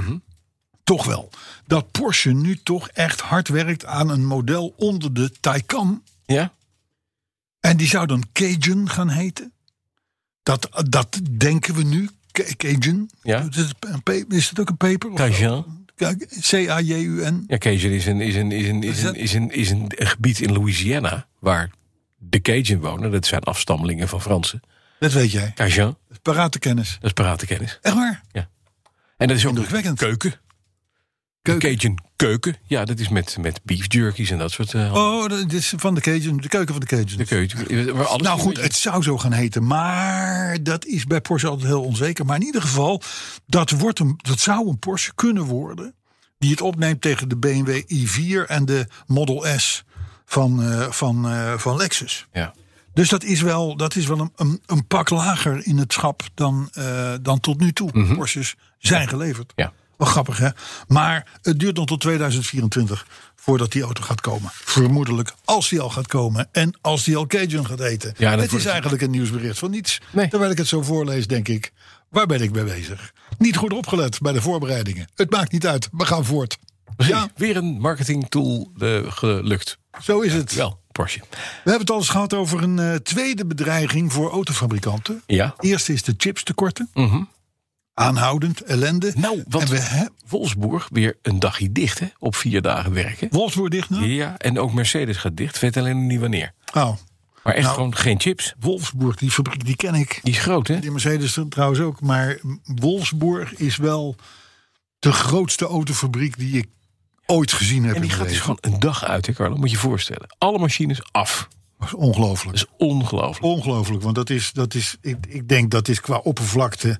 Toch wel. Dat Porsche nu toch echt hard werkt aan een model onder de Taycan. Ja. En die zou dan Cajun gaan heten. Dat, dat denken we nu. Cajun. Ja. Is het, een, is het ook een peper? Cajun. C A J U N. Ja, Cajun is een, is, een, is, een, is, een, is, een, is een gebied in Louisiana... waar de Cajun wonen. Dat zijn afstammelingen van Fransen. Dat weet jij. Cajun. Dat is parate kennis. Dat is parate kennis. Echt waar? Ja. En dat is ook indrukwekkend. Keuken. Keuken. Cajun keuken. Ja, dat is met, met beef jerkies en dat soort... Uh, oh, dat is van de Cajun. De keuken van de Cajun. De keuken. Waar alles nou goed, het zou zo gaan heten. Maar dat is bij Porsche altijd heel onzeker. Maar in ieder geval, dat, wordt een, dat zou een Porsche kunnen worden... die het opneemt tegen de B M W i vier en de Model S van, uh, van, uh, van Lexus. Ja. Dus dat is wel, dat is wel een, een, een pak lager in het schap dan, uh, dan tot nu toe. Mm-hmm. Porsches zijn geleverd. Ja. Wel grappig, hè? Maar het duurt nog tot tweeduizend vierentwintig voordat die auto gaat komen. Vermoedelijk als die al gaat komen en als die al Cajun gaat eten. Ja, het is het... eigenlijk een nieuwsbericht van niets. Nee. Terwijl ik het zo voorlees, denk ik, waar ben ik mee bezig? Niet goed opgelet bij de voorbereidingen. Het maakt niet uit, we gaan voort. Ja. Weer een marketingtool uh, gelukt. Zo is het. Wel, Porsche. We hebben het al eens gehad over een uh, tweede bedreiging voor autofabrikanten. Ja. Eerst is de chipstekorten. Mm-hmm. Aanhoudend, ellende. Nou, wat en we he- Wolfsburg weer een dagje dicht, hè? Op vier dagen werken. Wolfsburg dicht nou? Ja, en ook Mercedes gaat dicht. Weet alleen niet wanneer. Oh. Maar echt nou, gewoon geen chips. Wolfsburg, die fabriek, die ken ik. Die is groot, hè? Die Mercedes trouwens ook. Maar Wolfsburg is wel de grootste autofabriek die ik ooit gezien heb. En die gaat dus gewoon een dag uit, hè, Carlo? Moet je je voorstellen. Alle machines af. Dat is ongelooflijk. Dat is ongelooflijk. Ongelooflijk, want dat is, dat is ik, ik denk dat is qua oppervlakte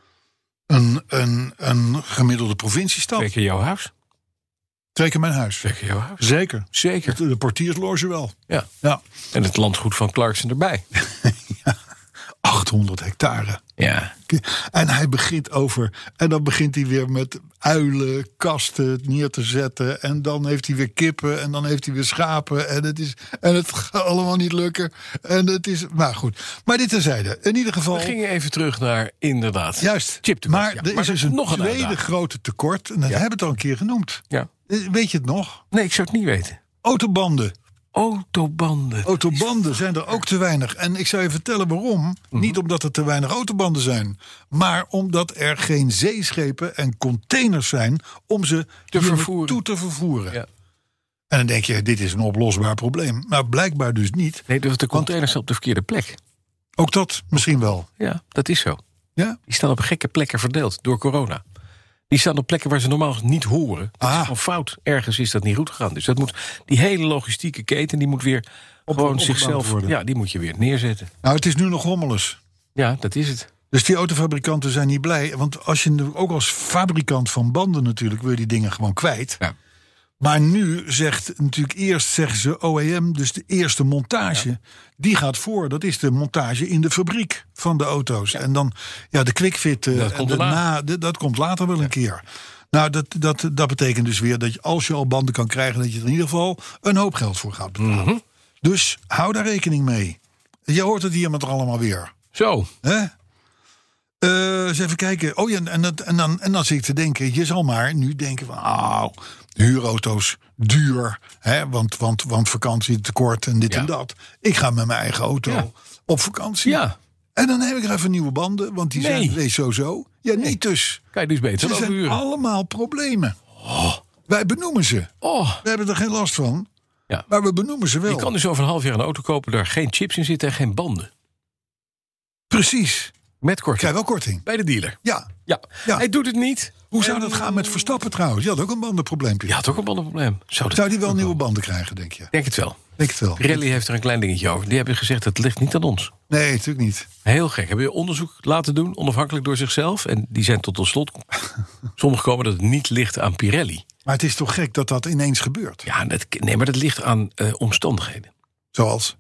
een, een, een gemiddelde provinciestad. Twee keer jouw huis? Twee keer mijn huis. Twee keer jouw huis? Zeker. Zeker. De, de portiersloge wel. Ja. ja. En het landgoed van Clarkson erbij. Ja. achthonderd hectare. Ja. En hij begint over. En dan begint hij weer met uilen, kasten neer te zetten. En dan heeft hij weer kippen. En dan heeft hij weer schapen. En het, is, en het gaat allemaal niet lukken. En het is. Maar goed. Maar dit terzijde. In ieder geval. We gingen even terug naar inderdaad. Juist. Chiptekort. Maar ja. er maar is dus een nog een tweede uitdaging. grote tekort. En dat ja. hebben we het al een keer genoemd. Ja. Weet je het nog? Nee, ik zou het niet weten. Autobanden. Autobanden. Autobanden zijn er ook te weinig. En ik zou je vertellen waarom. Mm-hmm. Niet omdat er te weinig autobanden zijn. Maar omdat er geen zeeschepen en containers zijn om ze te vervoeren. toe te vervoeren. Ja. En dan denk je, dit is een oplosbaar probleem. Maar blijkbaar dus niet. Nee, de containers staan op de verkeerde plek. Ook dat misschien wel. Ja, dat is zo. Ja? Die staan op gekke plekken verdeeld door corona. Die staan op plekken waar ze normaal niet horen. Dat Ah. is gewoon fout. Ergens is dat niet goed gegaan. Dus dat moet, die hele logistieke keten, die moet weer Op- gewoon opgebouwd zichzelf... worden. Ja, die moet je weer neerzetten. Nou, het is nu nog rommeles. Ja, dat is het. Dus die autofabrikanten zijn niet blij. Want als je ook als fabrikant van banden natuurlijk... wil je die dingen gewoon kwijt. Ja. Maar nu zegt natuurlijk eerst zeggen ze O E M... dus de eerste montage, ja. die gaat voor. Dat is de montage in de fabriek van de auto's. Ja. En dan ja, de quickfit, uh, dat, en komt de na. na, de, dat komt later wel ja. een keer. Nou, dat, dat, dat betekent dus weer dat je, als je al banden kan krijgen... dat je er in ieder geval een hoop geld voor gaat betalen. Mm-hmm. Dus hou daar rekening mee. Je hoort het hier met allemaal weer. Zo. Hè? Uh, eens even kijken. Oh ja, en, dat, en, dan, en dan zit ik te denken... je zal maar nu denken van... Oh, huurauto's, duur. Hè, want, want, want vakantie tekort en dit ja. en dat. Ik ga met mijn eigen auto ja. op vakantie. Ja. En dan heb ik er even nieuwe banden. Want die nee. zijn wees sowieso. Ja, nee. niet dus. Kijk, dus beter Ze zijn overhuren. allemaal problemen. Oh. Wij benoemen ze. Oh. We hebben er geen last van. Ja. Maar we benoemen ze wel. Je kan dus over een half jaar een auto kopen... daar geen chips in zitten en geen banden. Precies. Met korting. Krijg wel korting. Bij de dealer. Ja. Ja. ja. Hij doet het niet. Hoe zou dat gaan met Verstappen trouwens? Die had ook een bandenprobleempje. Ja, had ook een bandenprobleem. Zou, zou die wel nieuwe banden krijgen, denk je? Denk het wel. Denk het wel. Pirelli heeft er een klein dingetje over. Die hebben gezegd, het ligt niet aan ons. Nee, natuurlijk niet. Heel gek. Hebben we onderzoek laten doen, onafhankelijk door zichzelf. En die zijn tot de slot sommigen komen dat het niet ligt aan Pirelli. Maar het is toch gek dat dat ineens gebeurt? Ja, dat, nee, maar dat ligt aan uh, omstandigheden. Zoals?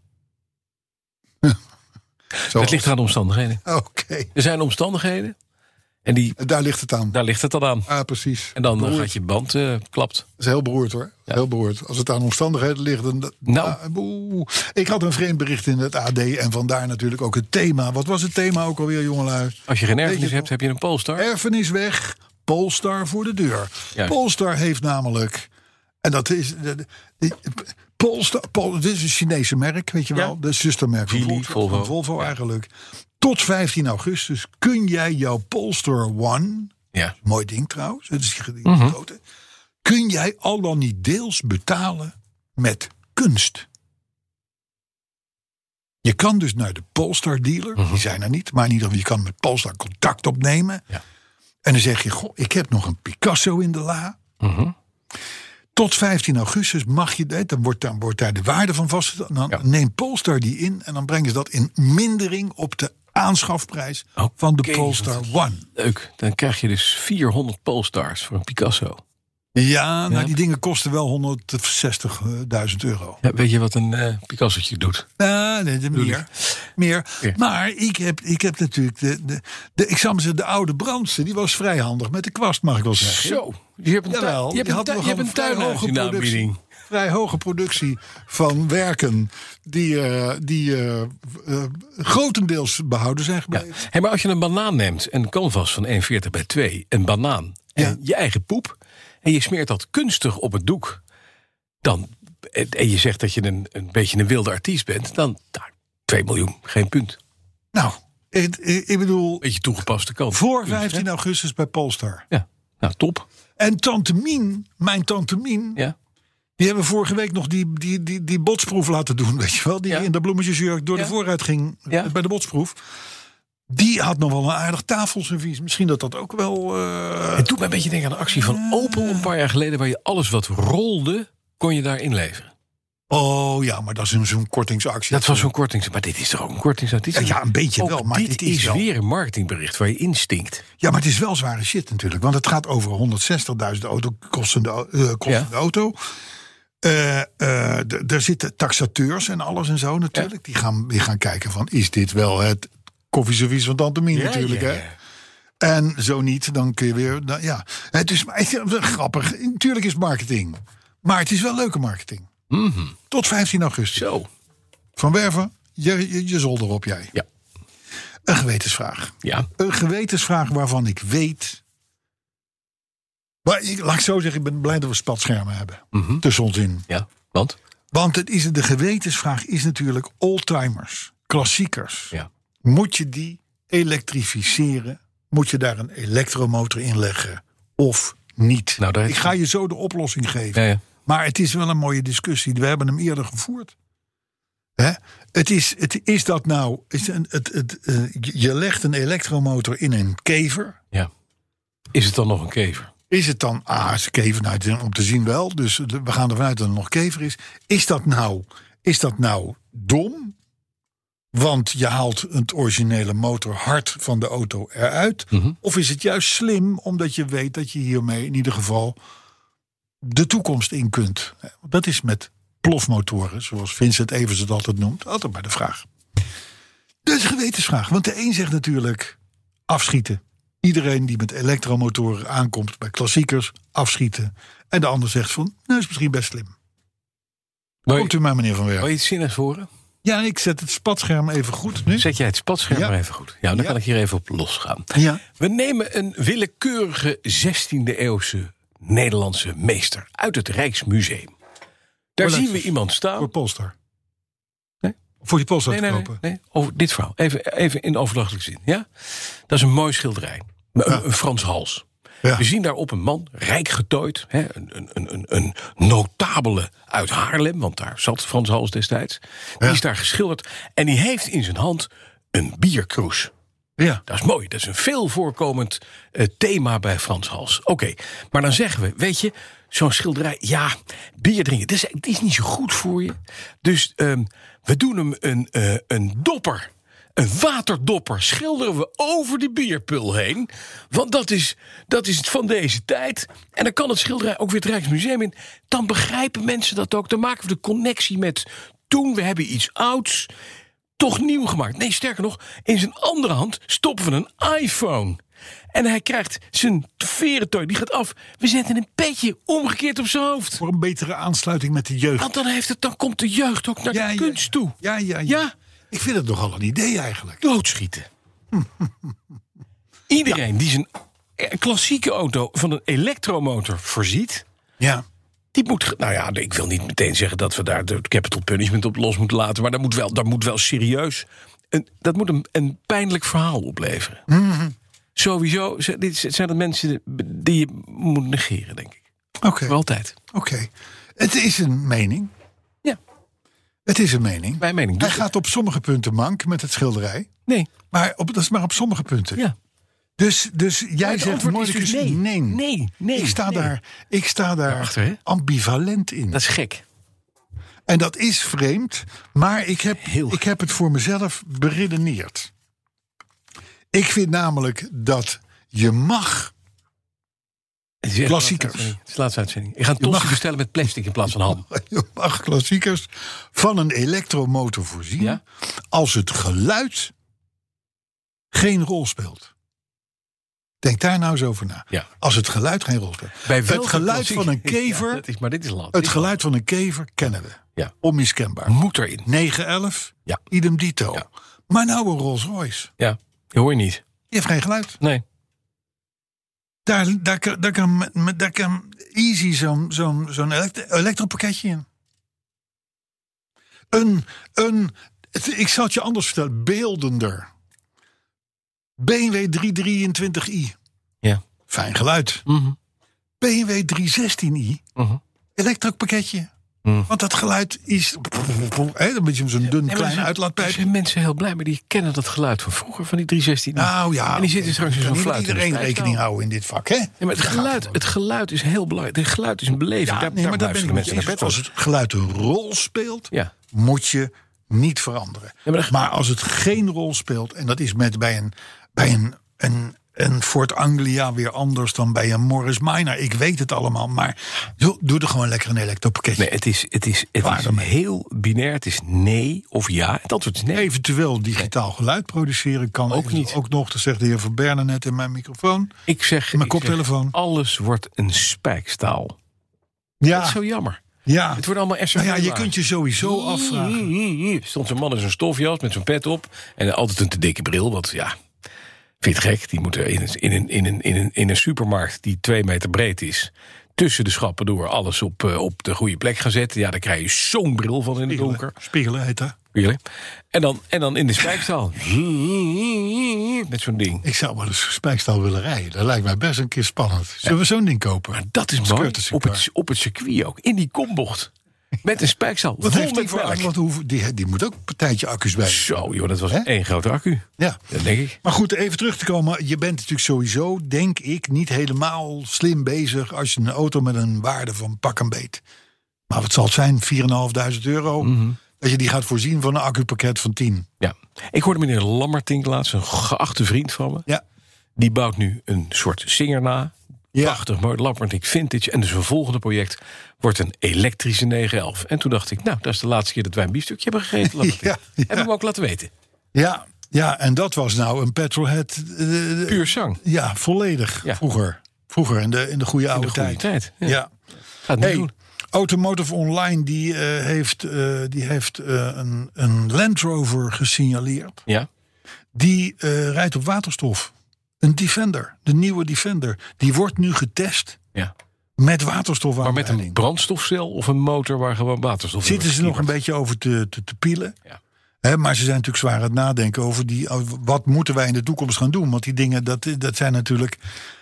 Zoals? Het ligt aan omstandigheden. Oké. Okay. Er zijn omstandigheden. En die, daar ligt het aan. Daar ligt het dan aan. Ah, precies. En dan beroerd. gaat je band uh, klapt. Dat is heel beroerd hoor. Ja. Heel beroerd. Als het aan omstandigheden ligt. Dan, nou. Ah, ik had een vreemd bericht in het A D. En vandaar natuurlijk ook het thema. Wat was het thema ook alweer, jongelui? Als je geen erfenis je hebt, heb je een Polestar. Erfenis weg. Polestar voor de deur. Juist. Polestar heeft namelijk... En dat is... De, de, Polestar, Pol, dit is een Chinese merk, weet je wel. Ja. De zustermerk van Volvo, Volvo. Van Volvo ja. eigenlijk. Tot vijftien augustus kun jij jouw Polestar One... Ja. Mooi ding trouwens. Het is die mm-hmm. grote. Kun jij al dan niet deels betalen met kunst. Je kan dus naar de Polestar dealer. Mm-hmm. Die zijn er niet. Maar in ieder geval, je kan met Polestar contact opnemen. Ja. En dan zeg je, goh, ik heb nog een Picasso in de la. Mm-hmm. Tot vijftien augustus mag je dat. Dan wordt, dan wordt daar de waarde van vastgesteld. Dan ja. neemt Polestar die in. En dan brengen ze dat in mindering op de aanschafprijs okay, van de Polestar One. Leuk. Dan krijg je dus vierhonderd Polestars voor een Picasso. Ja, nou ja. die dingen kosten wel honderdzestigduizend euro. Ja, weet je wat een uh, Picassootje doet? Uh, nee, de meer. meer. Ja. Maar ik heb, ik heb natuurlijk de, de, de, ik zal maar zeggen, de oude Brandsen, die was vrij handig met de kwast, mag ik wel zeggen. Zo, je hebt een, Jawel, je hebt een, tu- je hebt een tuinhuis in de aanbieding. Vrij hoge productie van werken die, uh, die uh, uh, grotendeels behouden zijn gebleven. Ja. Hey, maar als je een banaan neemt, een canvas van één veertig bij twee, een banaan en ja. je eigen poep, en je smeert dat kunstig op het doek, dan, en je zegt dat je een, een beetje een wilde artiest bent, dan nou, twee miljoen, geen punt. Nou, ik, ik bedoel... Beetje toegepaste kant. Voor vijftien augustus bij Polestar. Ja, nou top. En tante Mien, mijn tante Mien... Ja. Die hebben vorige week nog die, die, die, die botsproef laten doen, weet je wel. Die ja. in de bloemetjesjurk door ja. de vooruit ging ja. bij de botsproef. Die had nog wel een aardig tafelservies. Misschien dat dat ook wel... Uh... Het doet me een beetje denken aan de actie van uh... Opel een paar jaar geleden, waar je alles wat rolde, kon je daar inleveren. Oh ja, maar dat is zo'n kortingsactie. Dat was zo'n kortingsactie. Maar dit is toch ook een kortingsactie? Ja, een beetje ook wel. Maar dit, dit is, is wel... weer een marketingbericht waar je instinkt. Ja, maar het is wel zware shit natuurlijk. Want het gaat over honderdzestigduizend auto kostende, uh, kostende ja. auto. Uh, uh, d- er zitten taxateurs en alles en zo natuurlijk. Ja. Die, gaan, die gaan kijken van, is dit wel het koffieservies van tante Mien ja, natuurlijk. Ja, ja. Hè? En zo niet, dan kun je weer... Nou, ja. Het is maar, grappig. Natuurlijk is marketing. Maar het is wel leuke marketing. Mm-hmm. Tot vijftien augustus. Zo. Van Werven, je, je, je zolder op jij. Ja. Een gewetensvraag. Ja. Een gewetensvraag waarvan ik weet... Maar ik, laat ik zo zeggen, ik ben blij dat we spatschermen hebben. Mm-hmm. Tussen ons in. Ja, want? Want het is, de gewetensvraag is natuurlijk oldtimers, klassiekers. Ja. Moet je die elektrificeren? Moet je daar een elektromotor in leggen? Of niet? Nou, daar... Ik ga je zo de oplossing geven. Ja, ja. Maar het is wel een mooie discussie. We hebben hem eerder gevoerd. Hè? Het is, het, is dat nou... Is een, het, het, uh, je legt een elektromotor in een kever. Ja. Is het dan nog een kever? Is het dan, ah, is kever, nou, om te zien wel. Dus we gaan ervan uit dat het nog kever is. Is dat nou, is dat nou dom? Want je haalt het originele motorhart van de auto eruit. Mm-hmm. Of is het juist slim, omdat je weet dat je hiermee in ieder geval de toekomst in kunt. Dat is met plofmotoren, zoals Vincent Evers het altijd noemt, altijd bij de vraag. Dus een gewetensvraag, want de een zegt natuurlijk afschieten. Iedereen die met elektromotoren aankomt bij klassiekers, afschieten. En de ander zegt van, nou is misschien best slim. Komt u maar, meneer Van Werven. Wil je iets zinnigs horen? Ja, ik zet het spatscherm even goed nu. Zet jij het spatscherm Ja. maar even goed. Ja, dan Ja. kan ik hier even op losgaan. Ja. We nemen een willekeurige zestiende eeuwse Nederlandse meester uit het Rijksmuseum. Daar Oh, zien leuk. we iemand staan. Voor Polestar. Nee. Voor je Polestar Nee, te nee, nee, kopen. nee. Over dit verhaal. Even, even in overdrachtelijke zin. Ja? Dat is een mooi schilderij. Een, Ja. een Frans Hals. Ja. We zien daarop een man, rijk getooid. Hè, een, een, een, een, een notabele uit Haarlem, want daar zat Frans Hals destijds. Die Ja. is daar geschilderd. En die heeft in zijn hand een bierkroes. Ja. Dat is mooi. Dat is een veel voorkomend uh, thema bij Frans Hals. Oké, okay. Maar dan zeggen we, weet je, zo'n schilderij, ja, bier drinken, dat is, dat is niet zo goed voor je. Dus um, we doen hem een, uh, een dopper. Een waterdopper schilderen we over die bierpul heen. Want dat is, dat is het van deze tijd. En dan kan het schilderij ook weer het Rijksmuseum in. Dan begrijpen mensen dat ook. Dan maken we de connectie met toen. We hebben iets ouds toch nieuw gemaakt. Nee, sterker nog, in zijn andere hand stoppen we een iPhone. En hij krijgt zijn verentooi, die gaat af. We zetten een petje omgekeerd op zijn hoofd. Voor een betere aansluiting met de jeugd. Want dan, heeft het, dan komt de jeugd ook naar Ja, de ja, kunst toe. Ja, ja, ja. Ja. Ik vind het nogal een idee eigenlijk. Doodschieten. Iedereen die zijn klassieke auto van een elektromotor voorziet, Ja. die moet. Nou ja, ik wil niet meteen zeggen dat we daar de capital punishment op los moeten laten, maar dat moet wel, dat moet wel serieus. Een, dat moet een, een pijnlijk verhaal opleveren. Mm-hmm. Sowieso dit zijn dat mensen die je moet negeren, denk ik. Oké. Voor altijd. Oké. Het is een mening. Ja, Het is een mening. mijn mening. Hij Dus gaat op sommige punten mank met het schilderij. nee. Maar op, dat is maar op sommige punten. Ja. Dus, dus jij het zegt antwoord is Mordicus, dus nee. nee. Nee, nee, Ik sta nee. daar, ik sta daar Daarachter, hè? ambivalent in. Dat is gek. En dat is vreemd, maar ik heb, Heel ik heb het voor mezelf beredeneerd. Ik vind namelijk dat je mag Het is echt Klassiekers. de laatste uitzending. Het is de laatste uitzending. Ik ga een Je tosti mag- bestellen met plastic in plaats van ham. Je mag klassiekers van een elektromotor voorzien Ja? als het geluid geen rol speelt. Denk daar nou eens over na. Ja. Als het geluid geen rol speelt. Bij Het welke geluid klassiek- van een kever, Ja, dat is, maar dit is land. het geluid van een kever kennen we. Ja. Onmiskenbaar. Moet erin. negen elf, Ja. idem dito. Ja. Maar nou een Rolls Royce. Ja, die hoor je niet. Die heeft geen geluid. Nee. Daar, daar, kan- daar, kan, daar kan easy zo'n zo'n zo'n elektro- elektropakketje in. Een, een, het- ik zal het je anders vertellen, beeldender. B M W driehonderddrieëntwintig i. Ja. Fijn geluid. Mhm. B M W driehonderdzestien i. Mhm. Elektropakketje. Mhm. Want dat geluid is hè, een beetje zo'n dun Nee, maar klein er zijn- uitlaatpijp. Er zijn mensen heel blij, maar die kennen dat geluid van vroeger, van die driehonderdzestien. Nou ja, En die zitten straks in kan zo'n niet met fluit. iedereen rekening houden in dit vak, hè? Ja, maar het Dat gaat geluid, gewoon. het geluid is heel belangrijk. Het geluid is een beleving. Ja, daar nee, daar maar daar ben ik luisteren met je mensen naar eens. bed. Als het geluid een rol speelt, Ja. moet je niet veranderen. Ja, maar maar, dat- als het geen rol speelt, en dat is met bij een, bij een, een, een Ford Anglia weer anders dan bij een Morris Minor. Ik weet het allemaal, maar doe, doe er gewoon lekker een elektropakketje. Nee, het is, het is, het Klaar is ermee. heel binair. Het is nee of ja. Het antwoord is nee. Eventueel digitaal geluid produceren kan Ook eventueel niet. Ook nog, dat zegt de heer Van Berne net in mijn microfoon. Ik zeg, Mijn ik zeg, koptelefoon. alles wordt een spijkstaal. Dat Ja, is zo jammer. ja. Het wordt allemaal S R V. Nou ja, je kunt je sowieso afvragen. Er stond zo'n man in zo'n stofjas met zo'n pet op. En altijd een te dikke bril. Want ja, vind je het gek? Die moeten in een, in, een, in, een, in, een, in een supermarkt die twee meter breed is, tussen de schappen door alles op, uh, op de goede plek gaan zetten. Ja, dan krijg je zo'n bril van in het donker. Spiegelen, spiegelen heet dat. Really? En, dan, en dan in de spijkstaal. Met zo'n ding. Ik zou wel eens spijkstaal willen rijden. Dat lijkt mij best een keer spannend. Zullen we zo'n ding kopen? Maar dat is Als mooi. courtesy Op car. het, op het circuit ook. In die kombocht. Met een spijkstal. Wat vol heeft die met voor melk. wat hoeveel- die, die moet ook een partijtje accu's bij. Zo, joh, dat was Hè? één grote accu. Ja. Dat denk ik. Maar goed, even terug te komen. Je bent natuurlijk sowieso, denk ik, niet helemaal slim bezig als je een auto met een waarde van pak een beet. Maar wat zal het zijn? vier vijfduizend euro. Mm-hmm. Dat je die gaat voorzien van een accupakket van tien. Ja. Ik hoorde meneer Lammertink laatst, een geachte vriend van me. Ja. Die bouwt nu een soort Singer na. Ja. Prachtig mooi, Lammertink Vintage. En dus een volgende project wordt een elektrische negen elf. En toen dacht ik, nou, dat is de laatste keer dat wij een biefstukje hebben gegeten. Lammertink. Ja, ja. En we hem ook laten weten. Ja, ja, en dat was nou een petrolhead. Uh, Puur zang. Ja, volledig. Ja. Vroeger. Vroeger, in de, in de goede In oude de goede tijd. tijd. Ja. Ja. Gaat niet Hey, doen. Automotive Online die, uh, heeft, uh, die heeft uh, een, een Land Rover gesignaleerd. Ja. Die uh, rijdt op waterstof. Een Defender, de nieuwe Defender. Die wordt nu getest Ja. met waterstof. Maar met een brandstofcel of een motor waar gewoon waterstof in Zitten ze nog een wordt beetje over te, te, te pielen. Ja. Hè, maar ze zijn natuurlijk zwaar aan het nadenken over die, wat moeten wij in de toekomst gaan doen. Want die dingen, dat, dat zijn natuurlijk...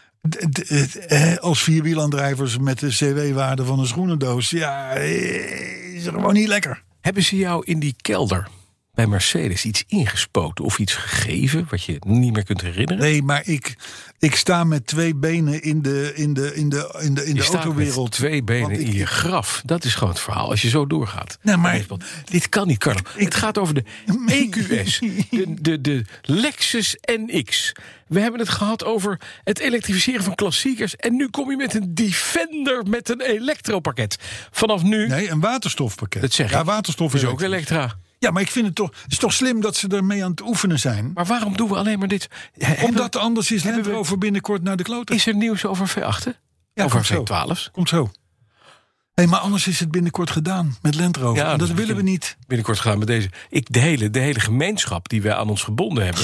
d- d- eh, als vierwielaandrijvers met de C W-waarde van een schoenendoos. Ja, eh, is gewoon niet lekker. Hebben ze jou in die kelder bij Mercedes iets ingespoten of iets gegeven wat je niet meer kunt herinneren? Nee, maar ik, ik sta met twee benen in de, in de, in de, in de, in Je de staat autowereld. met twee benen Want ik- in je graf. Dat is gewoon het verhaal. Als je zo doorgaat. Nee, maar- Dit kan niet, Carlo. Het gaat over de E Q S. De, de, de Lexus N X. We hebben het gehad over het elektrificeren van klassiekers. En nu kom je met een Defender met een elektropakket. Vanaf nu, Nee, een waterstofpakket. dat zeg ja, ik, waterstof is ook elektra. Ja, maar ik vind het toch, het is toch slim dat ze ermee aan het oefenen zijn. Maar waarom doen we alleen maar dit? Hebben- Omdat anders is hebben Land we- Rover binnenkort naar de kloten. Is er nieuws over V acht? Ja, over komt zo. V twaalf? Komt zo. Hey, maar anders is het binnenkort gedaan met Land Rover. Ja, en dat dus willen we begin- niet. Binnenkort gedaan met deze. Ik, de, hele, de hele gemeenschap die wij aan ons gebonden hebben.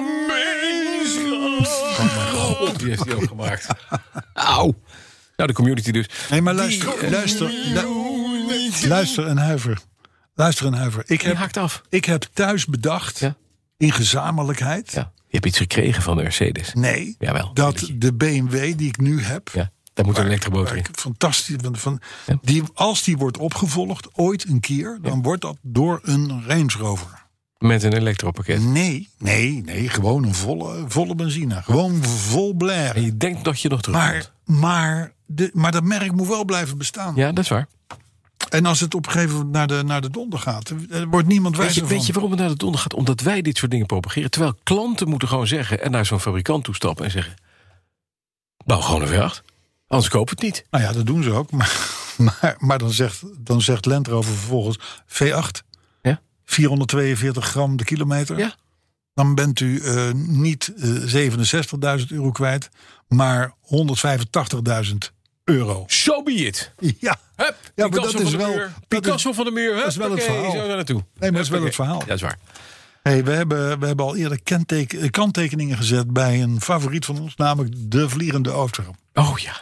Gemeenschap! Oh mijn god, die heeft hij ook gemaakt. Auw. Nou, de community dus. Nee, maar luister, Die, luister, lu- luister en huiver. Luister en huiver. Ik Die heb, haakt af. ik heb thuis bedacht, Ja. in gezamenlijkheid, Ja. Je hebt iets gekregen van de Mercedes. nee, Jawel, dat beetje. de B M W die ik nu heb, Ja, daar moet een waar elektromotor in. ik fantastisch van, van Ja. die, als die wordt opgevolgd ooit een keer, dan wordt dat door een Range Rover. Met een elektropakket. Nee, nee, nee, gewoon een volle, volle benzine. Gewoon vol En blaren. je denkt dat je nog terugkomt. Maar, maar, de, maar dat merk moet wel blijven bestaan. Ja, dat is waar. En als het op een gegeven moment naar de, naar de donder gaat, er wordt niemand Weet wijzer je, van. weet je waarom het naar de donder gaat? Omdat wij dit soort dingen propageren. Terwijl klanten moeten gewoon zeggen en naar zo'n fabrikant toe stappen en zeggen: bouw gewoon een V acht. Anders koop het niet. Nou ja, dat doen ze ook. Maar, maar, maar dan, zegt, dan zegt Land Rover vervolgens V acht. Ja. vierhonderdtweeënveertig gram de kilometer. Ja. Dan bent u uh, niet uh, zevenenzestigduizend euro kwijt, maar honderdvijfentachtigduizend euro. So be it. Ja, Hup, ja maar Picasso dat is van de wel. muur. dat Picasso is, van de muur. dat is wel het Huppakee, verhaal. Zo daar naartoe. Nee, maar dat is wel het verhaal. Ja, dat is waar. Hey, we, hebben, we hebben al eerder kenteken, kanttekeningen gezet bij een favoriet van ons, namelijk de vliegende auto. Oh ja.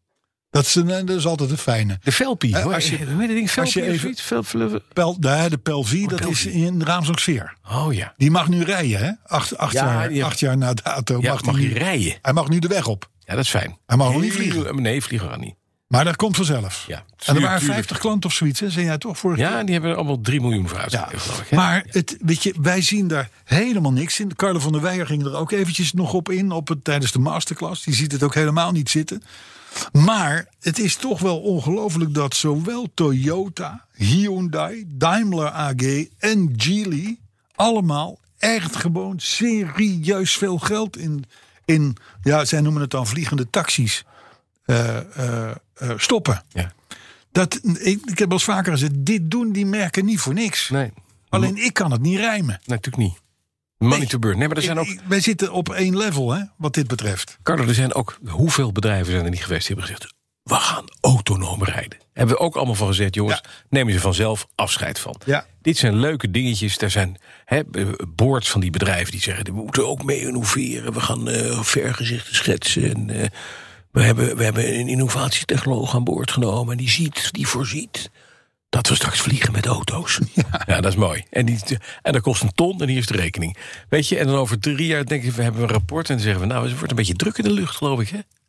Dat is, een, dat is altijd een fijne. De Velpie. Eh, Hoe als je- heet dat ding? als je Velpie of even- zoiets? Vel- vel- Pel, de, de Pelvi, dat is Pelvi. in Raamsdorpsveer. Oh ja. Die mag nu rijden, hè? Acht, acht, Ja, jaar, die- acht jaar na dato Ja, mag, mag hij je nu, rijden? hij mag nu de weg op. Ja, dat is fijn. Hij mag nog niet Heel- vliegen. Nee, vliegen we niet. Maar dat komt vanzelf. Ja, en er tuurlijk, waren tuurlijk. vijftig klanten of zoiets, hè? Zei jij toch vorige keer? Ja, die hebben er allemaal drie miljoen voor Ja, uitgegeven, geloof ik. hè? maar het, weet je, wij zien daar helemaal niks in. Carlo van der Weijer ging er ook eventjes nog op in op het, tijdens de masterclass. Die ziet het ook helemaal niet zitten. Maar het is toch wel ongelooflijk dat zowel Toyota, Hyundai, Daimler A G en Geely allemaal echt gewoon serieus veel geld in, in ja, zij noemen het dan vliegende taxis, uh, uh, uh, stoppen. Ja. Dat, ik, ik heb wel eens vaker gezegd, dit doen die merken niet voor niks. Nee. Alleen ik kan het niet rijmen. Nee, natuurlijk niet. Money Nee. to burn. Nee, maar er zijn ook... Ik- ik- wij zitten op één level, hè, wat dit betreft. Carlo, er zijn ook... Hoeveel bedrijven zijn er niet geweest die hebben gezegd... we gaan autonoom rijden. Hebben we ook allemaal van gezegd, jongens... Ja. nemen ze vanzelf afscheid van. Ja. Dit zijn leuke dingetjes. Er zijn hè, boards van die bedrijven die zeggen... we moeten ook mee innoveren. We gaan uh, vergezichten schetsen. En, uh, we, hebben, we hebben een innovatietechnoloog aan boord genomen... en die ziet, die voorziet... dat we straks vliegen met auto's. Ja, ja dat is mooi. En, die, en dat kost een ton en hier is de rekening. Weet je, en dan over drie jaar denk ik... we hebben een rapport en dan zeggen we... nou, het wordt een beetje druk in de lucht, geloof ik, hè?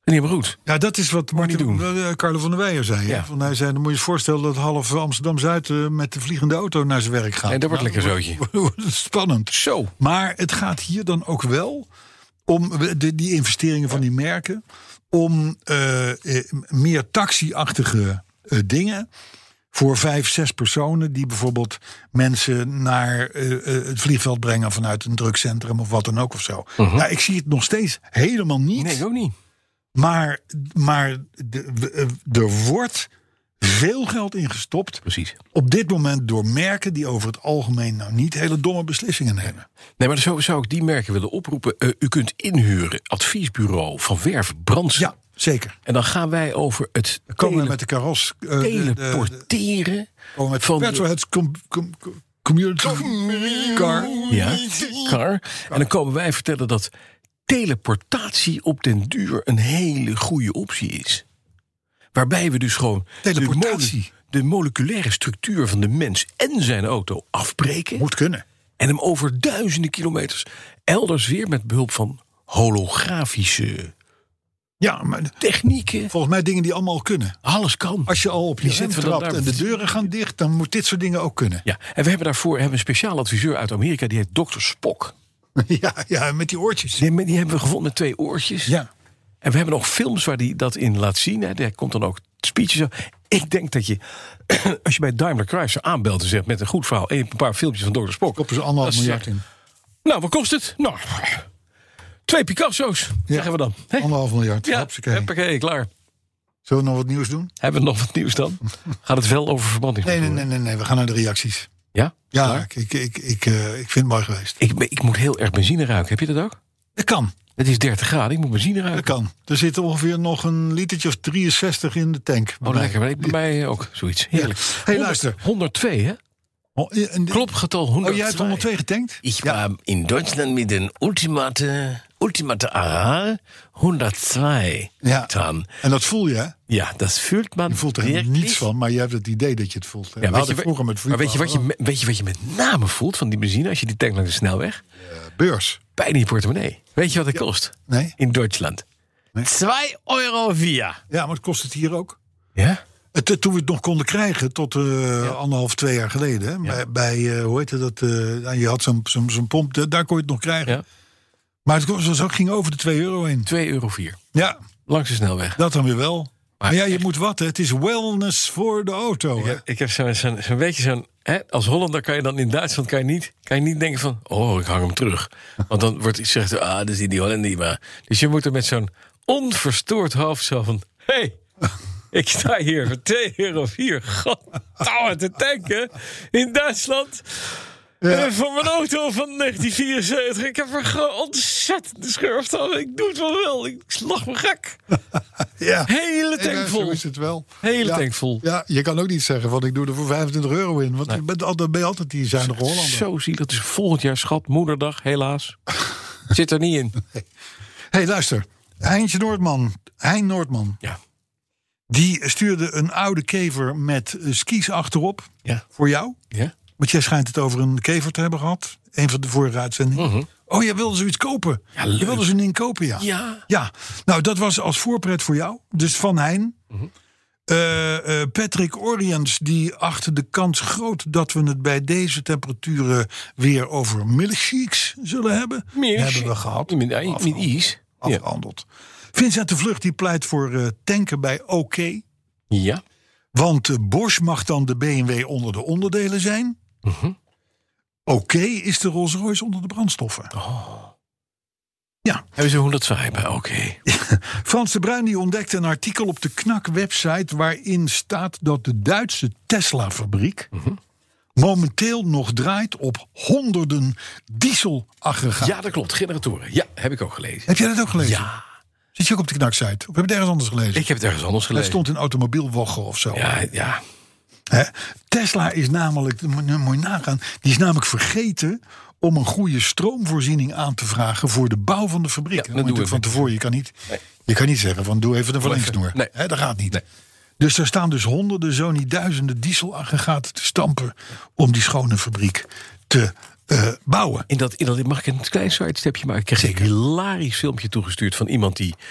Niet meer goed. Ja, dat is wat Martin, uh, Carlo van der Weijer zei. Ja. Van, hij zei, dan moet je je voorstellen dat half Amsterdam-Zuid uh, met de vliegende auto naar zijn werk gaat. En dat wordt nou, lekker zootje. Spannend. Zo. Maar het gaat hier dan ook wel om de, die investeringen van die merken, om uh, meer taxi-achtige uh, dingen voor vijf, zes personen die bijvoorbeeld mensen naar uh, het vliegveld brengen vanuit een drugcentrum of wat dan ook of zo. Uh-huh. Nou, ik zie het nog steeds helemaal niet. Nee, ook niet. Maar, maar de, er wordt veel geld ingestopt. Precies. Op dit moment door merken die over het algemeen nou niet hele domme beslissingen nemen. Nee, maar zo zou ik die merken willen oproepen. Uh, u kunt inhuren, adviesbureau van Werf Brandsen. Ja, zeker. En dan gaan wij over het dan komen tele- we met de karos. Uh, teleporteren. Komen met van Petrolheads com, com, com, community car. Ja, car. En dan komen wij vertellen dat teleportatie op den duur een hele goede optie is. Waarbij we dus gewoon teleportatie. De, mole- de moleculaire structuur van de mens en zijn auto afbreken. Moet kunnen. En hem over duizenden kilometers elders weer met behulp van holografische ja, maar technieken. Volgens mij dingen die allemaal al kunnen. Alles kan. Als je al op je rem trapt en de deuren gaan dicht, dan moet dit soort dingen ook kunnen. Ja, en we hebben daarvoor hebben een speciaal adviseur uit Amerika, die heet dokter Spock. Ja, ja, met die oortjes. Die, die hebben we gevonden met twee oortjes. Ja. En we hebben nog films waar hij dat in laat zien. Hè. Daar komt dan ook speeches. Ik denk dat je, als je bij Daimler Chrysler aanbelt en zegt met een goed verhaal, een paar filmpjes van dokter Spock. Koppen ze anderhalf miljard in. Nou, wat kost het? Nou, twee Picasso's, ja. zeggen we dan. Hè? Anderhalf miljard. Ja, Hopsakee. Oké, klaar. Zullen we nog wat nieuws doen? Hebben we nog wat nieuws dan? Gaat het wel over verbrandingsmotoren? Nee, nee, nee, nee, nee. We gaan naar de reacties. Ja? Ja, ik, ik, ik, ik, uh, ik vind het mooi geweest. Ik, ik moet heel erg benzine ruiken. Heb je dat ook? Dat kan. Het is dertig graden, ik moet benzine ruiken. Dat kan. Er zit ongeveer nog een litertje of drieënzestig in de tank. Oh, lekker. Maar ik, bij mij ook zoiets. Heerlijk. Ja. Hey, luister. honderdtwee, hè? Klopgetal honderdtwee. Oh, jij hebt honderdtwee getankt? Ik ja. war in Duitsland met een ultimate, ultimate Aral honderdtwee ja. dan. En dat voel je, hè? Ja, dat voelt man. Je voelt er helemaal niets van, maar je hebt het idee dat je het voelt. Ja, weet, je, vroeger met maar weet, je wat je, weet je wat je met name voelt van die benzine als je die tankt langs de snelweg? Uh, beurs. Pijn in je portemonnee. Weet je wat het ja. kost? Nee. In Duitsland? Nee. twee euro vier. Ja, maar het kost het hier ook. Ja? Het, toen we het nog konden krijgen, tot uh, ja. anderhalf, twee jaar geleden. Hè, ja. Bij, bij uh, hoe heette dat? Uh, je had zo'n zo'n zo'n pomp, daar kon je het nog krijgen. Ja. Maar het was ook, ging over de twee euro heen. twee euro vier. Ja. Langs de snelweg. Dat dan weer wel. Maar, maar ja, je echt. moet wat, hè? Het is wellness voor de auto. Ik hè? heb, ik heb zo'n zo, zo beetje zo'n... Hè, als Hollander kan je dan in Duitsland kan je niet, kan je niet denken van... oh, ik hang hem terug. Want dan wordt iets gezegd, ah, dat is die Hollander niet maar. Dus je moet er met zo'n onverstoord hoofd zo van... hé, hey, ik sta hier voor twee euro vier. Goddamme te tanken in Duitsland... Ja. Uh, van mijn auto van negentien vierenzeventig. Ik heb er gewoon ontzettend de schurft aan. Ik doe het wel wel. Ik lach me gek. Ja. Hele tank ja, vol. Zo is het wel. Hele ja. tank vol. Ja, je kan ook niet zeggen van ik doe er voor vijfentwintig euro in. Want nee. je bent altijd, ben je altijd die zuinige Hollander. Zo zielig. Het is volgend jaar schat. Moederdag, helaas. Zit er niet in. Hé, hey, luister. Heintje Noordman. Hein Noordman. Ja. Die stuurde een oude kever met skis achterop. Ja. Voor jou. Ja. Want jij schijnt het over een kever te hebben gehad. Een van de vorige uitzendingen. Uh-huh. Oh, jij wilde zoiets kopen. Ja, je wilde zo'n ding kopen, ja. ja. Ja. Nou, dat was als voorpret voor jou. Dus van Hein. Uh-huh. Uh, uh, Patrick Oriens, die achter de kans groot dat we het bij deze temperaturen weer over milkshakes zullen hebben. Milkshake. Hebben we gehad. Met, met, met is. Afgehandeld. Ja. Vincent de Vlucht die pleit voor uh, tanken bij O K. Ja. Want uh, Bosch mag dan de B M W onder de onderdelen zijn. Uh-huh. O K is de Rolls Royce onder de brandstoffen. Oh. Ja. Hebben ze honderdtwee bij O K. Frans de Bruin die ontdekte een artikel op de Knak-website... waarin staat dat de Duitse Tesla-fabriek... Uh-huh. momenteel nog draait op honderden dieselaggregaten. Ja, dat klopt. Generatoren. Ja, heb ik ook gelezen. Heb jij dat ook gelezen? Ja. Zit je ook op de Knak-site? Of heb je het ergens anders gelezen? Ik heb het ergens anders gelezen. Het stond in Automobielwoche of zo. Ja, ja. He, Tesla is namelijk, moet je nagaan, die is namelijk vergeten om een goede stroomvoorziening aan te vragen voor de bouw van de fabriek. Ja, dat doe ik van tevoren. Je kan niet, nee. je kan niet zeggen van doe even een verlengsnoer. Nee. He, dat gaat niet. Nee. Dus er staan dus honderden, zo niet duizenden dieselaggregaten te stampen om die schone fabriek te uh, bouwen. In dat, in dat, mag ik een klein sidestepje maken? Ik kreeg een hilarisch filmpje toegestuurd van iemand die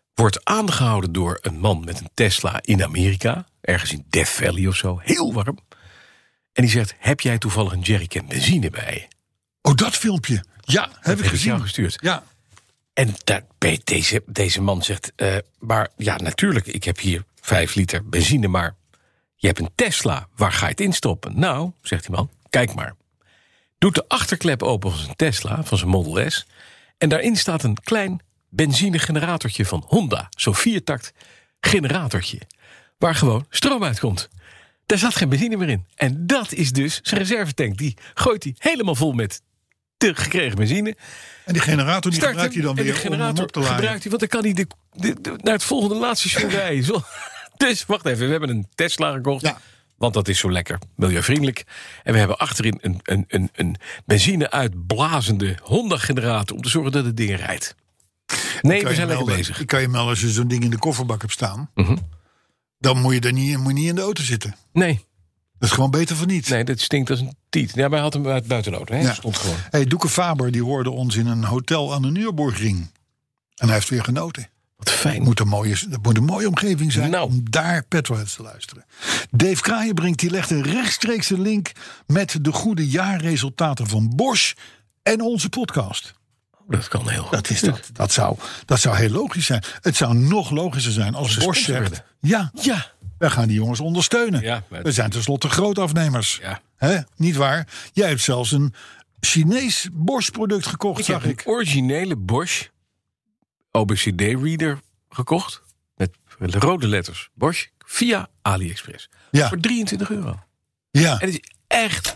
wordt aangehouden door een man met een Tesla in Amerika. Ergens in Death Valley of zo. Heel warm. En die zegt, heb jij toevallig een jerrycan benzine bij je? Oh, dat filmpje. Ja, heb Dat ik heb gezien. jou gestuurd. Ja. En daar, deze, deze man zegt, uh, maar ja, natuurlijk, ik heb hier vijf liter benzine, maar je hebt een Tesla, waar ga je het instoppen? Nou, zegt die man, kijk maar. Doet de achterklep open van zijn Tesla, van zijn Model S, en daarin staat een klein benzinegeneratortje van Honda. Zo'n viertakt generatortje, waar gewoon stroom uitkomt. Daar zat geen benzine meer in. En dat is dus zijn reservetank. Die gooit hij helemaal vol met de gekregen benzine. En die generator die Start gebruikt hij dan en weer de om hem generator op te laden. gebruikt hij, want dan kan hij de, de, de- naar het volgende laatste station rijden. Zo. Dus wacht even, we hebben een Tesla gekocht. Ja. Want dat is zo lekker milieuvriendelijk. En we hebben achterin een, een, een, een benzine uitblazende Honda-generator om te zorgen dat het ding rijdt. Nee, Kan we je zijn lekker melden- bezig. Ik kan je melden als je zo'n ding in de kofferbak hebt staan. Mhm. Dan moet je er niet, moet je niet in de auto zitten. Nee, Dat is gewoon beter van niet. nee, dat stinkt als een tiet. Ja, maar hij had hem uit buitenauto. Hè? Ja. Stond gewoon. Hey, Doeke Faber die hoorde ons in een hotel aan de Nürburgring. En hij heeft weer genoten. Wat fijn. Het moet een mooie, het moet een mooie omgeving zijn Nou. om daar Petrolheads te luisteren. Dave Kraaienbrink die legt een rechtstreekse link met de goede jaarresultaten van Bosch en onze podcast. Dat kan heel goed. Dat, is dat, dat, zou, dat zou heel logisch zijn. Het zou nog logischer zijn als ze Bosch sponsor zegt... werden. Ja, Ja. wij gaan die jongens ondersteunen. Ja, maar- We zijn tenslotte grootafnemers. Ja. Hè? Niet waar? Jij hebt zelfs een Chinees Bosch-product gekocht, Ik zag heb ik. een originele Bosch O B C D-reader gekocht. Met rode letters Bosch via AliExpress. Ja. Voor drieëntwintig euro. Ja, En het is echt,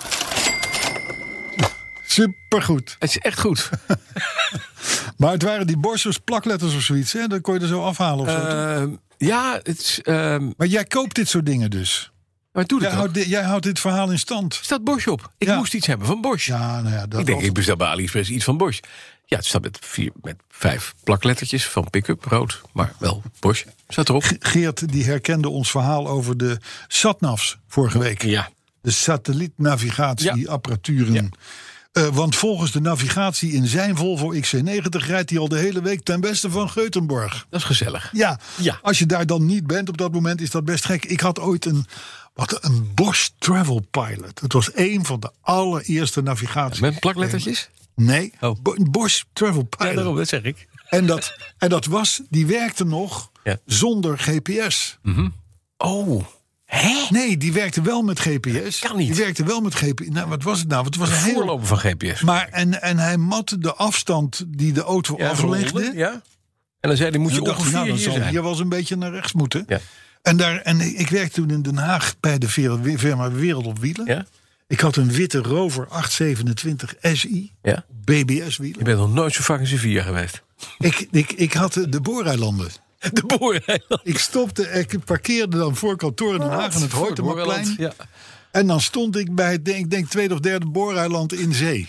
supergoed. het is echt goed. Maar het waren die Boschers plakletters of zoiets. Hè? Dat kon je er zo afhalen of zo. toch? Ehm, ja, het is... ehm Maar jij koopt dit soort dingen dus. maar doe Jij het ook. houdt, di- jij houdt dit verhaal in stand. Er staat Bosch op. Ik Ja. moest iets hebben van Bosch. Ja, nou ja, dat ik denk, was- ik bestel bij AliExpress iets van Bosch. Ja, het staat met, vier, met vijf plaklettertjes van pick-up, rood. Maar wel Bosch. Staat erop. Geert die herkende ons verhaal over de satnavs vorige week. Ja. De satellietnavigatieapparaturen. Eh, want volgens de navigatie in zijn Volvo X C negentig rijdt hij al de hele week ten beste van Geutenborg. Dat is gezellig. Ja, Ja. als je daar dan niet bent op dat moment is dat best gek. Ik had ooit een, wat, een Bosch Travel Pilot. Het was een van de allereerste navigaties. Met plaklettertjes? Nee, Oh. Bo- Bosch Travel Pilot. Ja, daarom, dat zeg ik. En, dat, en dat was, die werkte nog Ja. zonder G P S. Oh. Hè? Nee, die werkte wel met G P S. Kan niet. Die werkte wel met G P S. Nou, wat was het nou? Het was een heel... Voorloper van G P S. Maar en, en hij matte de afstand die de auto Ja, aflegde. verrolde, ja. En dan zei hij, moet je En dan dacht hij, ongeveer nou, dan hier zal zijn. hier wel eens een beetje naar rechts moeten. Ja. En, daar, en ik werkte toen in Den Haag bij de firma firma Wereld op Wielen. Ja? Ik had een witte Rover achtshonderdzevenentwintig S I. Ja. B B S-wielen. Je bent nog nooit zo vaak in Sevilla geweest. Ik, ik, ik had de, de booreilanden. De Boereiland. Ik stopte, ik parkeerde dan voor kantoor in Den Haag aan het Hoytemaplein. Ja. En dan stond ik bij het, ik denk, tweede of derde booreiland in zee.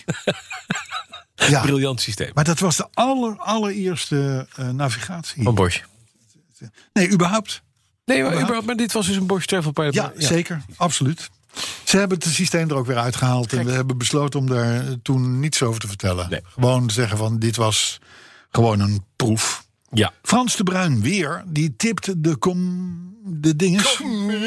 Ja, Briljant systeem. maar dat was de aller, allereerste uh, navigatie. Van Bosch. Nee, überhaupt. Nee, maar, überhaupt, maar dit was dus een Bosch Travel Pilot. Ja, zeker. Absoluut. Ze hebben het systeem er ook weer uitgehaald. En we hebben besloten om daar uh, toen niets over te vertellen. Nee. Gewoon zeggen van, dit was gewoon een proef. Ja. Frans de Bruin weer, die tipte de, com, de dinges.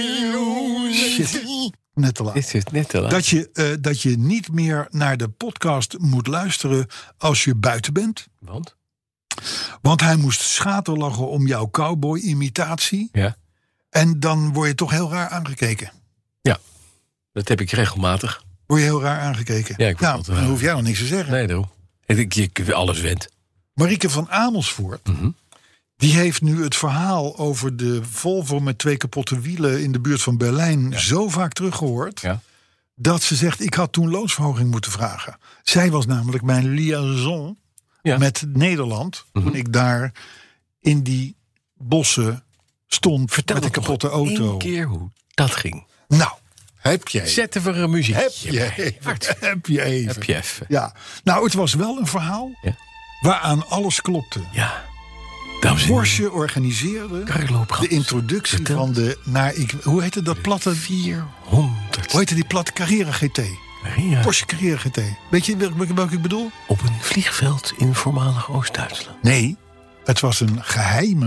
Shit, net te laat. Dit is net te laat. Dat je, uh, dat je niet meer naar de podcast moet luisteren als je buiten bent. Want? Want hij moest schaterlachen om jouw cowboy-imitatie. Ja. En dan word je toch heel raar aangekeken. Ja. Dat heb ik regelmatig. Word je heel raar aangekeken. Ja, ik word nou, altijd dan raar. hoef jij nog niks te zeggen. Nee, daarom. Ik denk, je alles went. Marieke van Amersfoort, Mhm. die heeft nu het verhaal over de Volvo met twee kapotte wielen in de buurt van Berlijn zo vaak teruggehoord. Ja. Dat ze zegt, ik had toen loonsverhoging moeten vragen. Zij was namelijk mijn liaison Ja. met Nederland. Toen ik daar in die bossen stond Vertel met een toch kapotte nog auto. één keer hoe dat ging. Nou, heb jij. Zetten we een muziek. Heb je even. Heb je even. Heb je even. Ja. Nou, het was wel een verhaal Ja. waaraan alles klopte. Ja. Dames en heren. Porsche organiseerde Carlo de Brands introductie vertelt van de... Naar, ik, hoe heette dat platte... vierhonderd. Hoe heette die platte Carrera G T? Ja. Porsche Carrera G T. Weet je welke, welke ik bedoel? Op een vliegveld in voormalig Oost-Duitsland. Nee, het was een geheime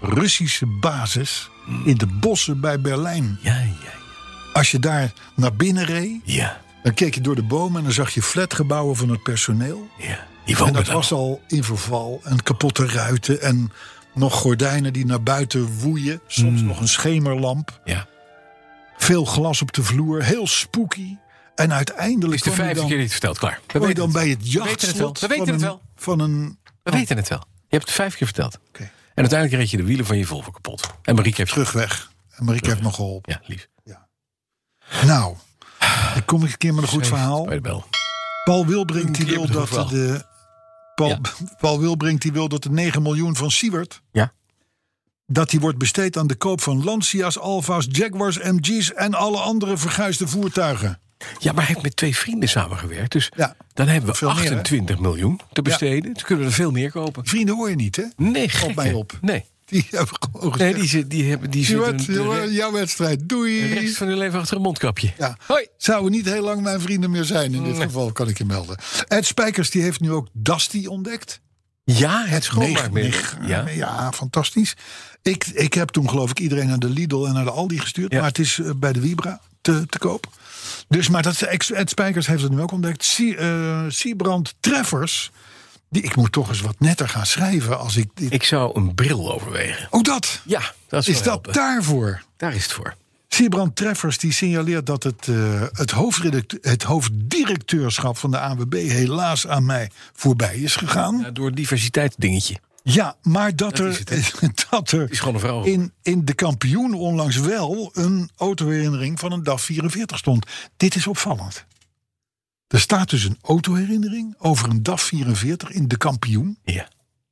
Russische basis in de bossen bij Berlijn. Ja, ja, Als je daar naar binnen reed, ja. dan keek je door de bomen en dan zag je flatgebouwen van het personeel. ja. Die En wonen dat dan. was al in verval en kapotte ruiten en nog gordijnen die naar buiten woeien. Soms Mm. nog een schemerlamp. Ja. Veel glas op de vloer, heel spooky. En uiteindelijk Is de kwam je vijfde dan, keer niet verteld, klaar. We kwam je weten dan het. bij het weten het wel. jachtslot We weten van, het een, wel. van een... We weten het wel. Je hebt het vijf keer verteld. Oké. En uiteindelijk reed je de wielen van je Volvo kapot. En Marieke heeft... Terugweg. En Marieke heeft nog geholpen. Ja, lief. Nou, dan kom ik een keer met een goed verhaal. Bij de bel. Paul Wilbrink die keer wil met een dat goed de... Paul, Ja. Paul Wilbrink die wil dat de negen miljoen van Siewert... Ja. dat die wordt besteed aan de koop van Lancia's, Alfa's, Jaguars, M G's... en alle andere verguisde voertuigen. Ja, maar hij heeft met twee vrienden samengewerkt. Dus Ja. dan hebben we Veel meer, hè? achtentwintig miljoen te besteden. Dus kunnen we er veel meer kopen. Vrienden hoor je niet, hè? Nee, Valt gek, mij hè? op. Nee. Die hebben gewoon Nee, gezegd... die, zit- die hebben die Siewert, zitten de jongen, jouw wedstrijd, de doei. rest van hun leven achter een mondkapje. Ja. Hoi. Zouden niet heel lang mijn vrienden meer zijn in dit Nee. geval, kan ik je melden. Ed Spijkers die heeft nu ook Dusty ontdekt. Ja, het schoonmaakmiddel. Ja. Ja. ja, fantastisch. Ik, ik heb toen geloof ik iedereen naar de Lidl en naar de Aldi gestuurd. Ja. Maar het is uh, bij de Vibra te, te koop. Dus, maar dat, Ed Spijkers heeft het nu ook ontdekt. Sie, uh, Siebrand Treffers. Die, ik moet toch eens wat netter gaan schrijven als ik dit... Ik zou een bril overwegen. Oh, dat? Ja, dat is, Is wel dat helpen. daarvoor? Daar is het voor. Siebrand Treffers die signaleert dat het, uh, het, hoofdredacte- het hoofddirecteurschap van de A N W B helaas aan mij voorbij is gegaan. Ja, door diversiteit dingetje. Ja, maar dat, Dat is er, het, dat er Het is gewoon een vrouw. in, in de kampioen onlangs wel een autoherinnering van een D A F vierenveertig stond. Dit is opvallend. Er staat dus een autoherinnering over een D A F vierenveertig in de kampioen. Ja,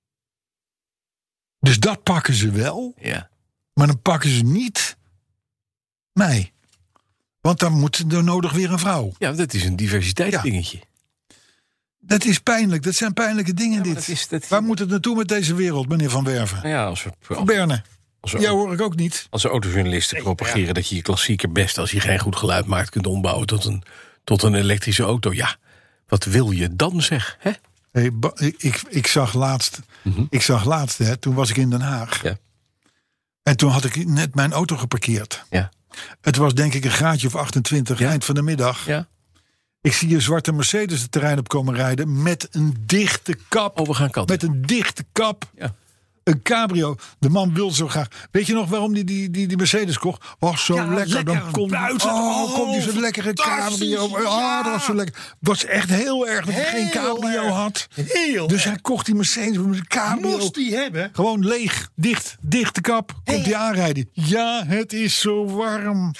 Dus dat pakken ze wel, ja. maar dan pakken ze niet mij. Want dan moet er nodig weer een vrouw. Ja, dat is een diversiteitsdingetje. Dat is pijnlijk, dat zijn pijnlijke dingen Ja, maar dit. dat is- dat is- Waar moet het naartoe met deze wereld, meneer Van Werven? Nou ja, als we, Van Berne, als we, jou hoor ik ook niet. als we autojournalisten propageren dat je je klassieker best, als je geen goed geluid maakt, kunt ombouwen tot een, tot een elektrische auto. Ja, wat wil je dan, zeg? Hè? Hey, ba- ik, ik zag laatst, Mhm. ik zag laatst hè, toen was ik in Den Haag. Ja. En toen had ik net mijn auto geparkeerd. Ja. Het was denk ik een graadje of achtentwintig, Ja. eind van de middag. Ja. Ik zie een zwarte Mercedes het terrein op komen rijden met een dichte kap. Oh, we gaan kanten. Met een dichte kap. Ja. Een cabrio. De man wil zo graag. Weet je nog waarom die, die, die, die Mercedes kocht? Was zo Ja, lekker. lekker Dan kon buiten. Oh, Oh, komt die zo'n lekkere fantastisch. cabrio. Oh, dat was zo lekker. Was echt heel erg dat hij geen Heel cabrio erg. had. Heel Dus hij kocht die Mercedes met een cabrio. Moest die hebben. Gewoon leeg, dicht, dichte kap. Komt die aanrijden. Ja, het is zo warm.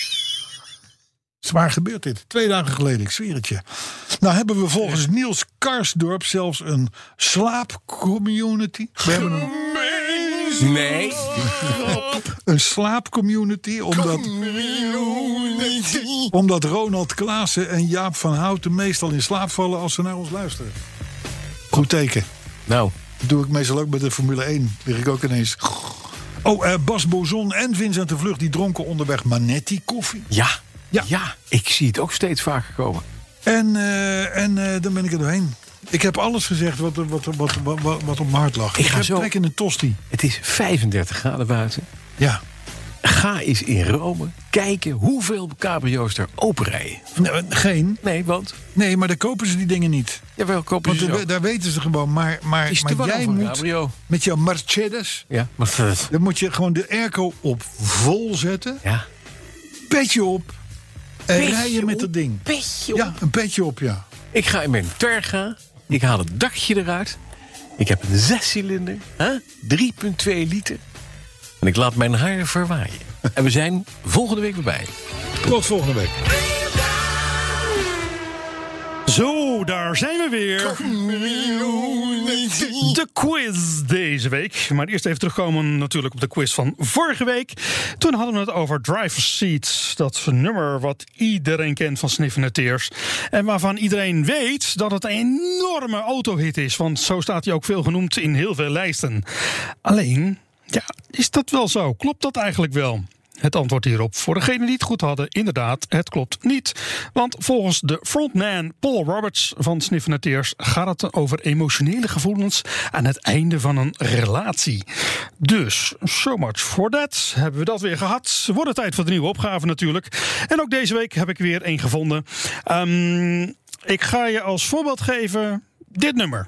Zwaar gebeurt dit. Twee dagen geleden, ik zweer het je. Nou hebben we volgens Niels Karsdorp zelfs een slaapcommunity. We hebben een, Nee. een slaapcommunity. Omdat, omdat Ronald Klaassen en Jaap van Houten meestal in slaap vallen als ze naar ons luisteren. Goed teken. Nou, Dat doe ik meestal ook met de Formule één. Lig ik ook ineens. Oh, eh, Bas Bozon en Vincent de Vlucht die dronken onderweg Manetti koffie. ja. Ja. Ja. ik zie het ook steeds vaker komen. En, uh, en uh, dan ben ik er doorheen. Ik heb alles gezegd wat, wat, wat, wat, wat, wat op mijn hart lag. Ik Ik, ga heb zo- trek in een tosti. Het is vijfendertig graden buiten. Ja. Ga eens in Rome kijken hoeveel cabrio's er open rijden. Nee, geen. Nee, want... Nee, maar daar kopen ze die dingen niet. Jawel, kopen Want ze daar, zo. daar weten ze gewoon. Maar, maar, Het is te maar warm jij voor een moet cabrio. met jouw Mercedes... Ja, maar... dan moet je gewoon de airco op vol zetten. Ja. Petje op. En Petje rijden met op, dat ding. Petje op. Ja, een petje op, ja. Ik ga in mijn Terga. Ik haal het dakje eruit. Ik heb een zescilinder. Hè? drie komma twee liter. En ik laat mijn haar verwaaien. En we zijn volgende week weer bij. Tot volgende week. Zo, daar zijn we weer. De quiz deze week. Maar eerst even terugkomen natuurlijk op de quiz van vorige week. Toen hadden we het over Driver's Seat. Dat nummer wat iedereen kent van Sniffin' Tears. En waarvan iedereen weet dat het een enorme autohit is. Want zo staat hij ook veel genoemd in heel veel lijsten. Alleen, ja, is dat wel zo? Klopt dat eigenlijk wel? Het antwoord hierop voor degenen die het goed hadden, inderdaad, het klopt niet. Want volgens de frontman Paul Roberts van Sniffende Tears gaat het over emotionele gevoelens aan het einde van een relatie. Dus, so much for that. Hebben we dat weer gehad. Wordt het tijd voor de nieuwe opgave natuurlijk. En ook deze week heb ik weer één gevonden. Um, ik ga je als voorbeeld geven dit nummer.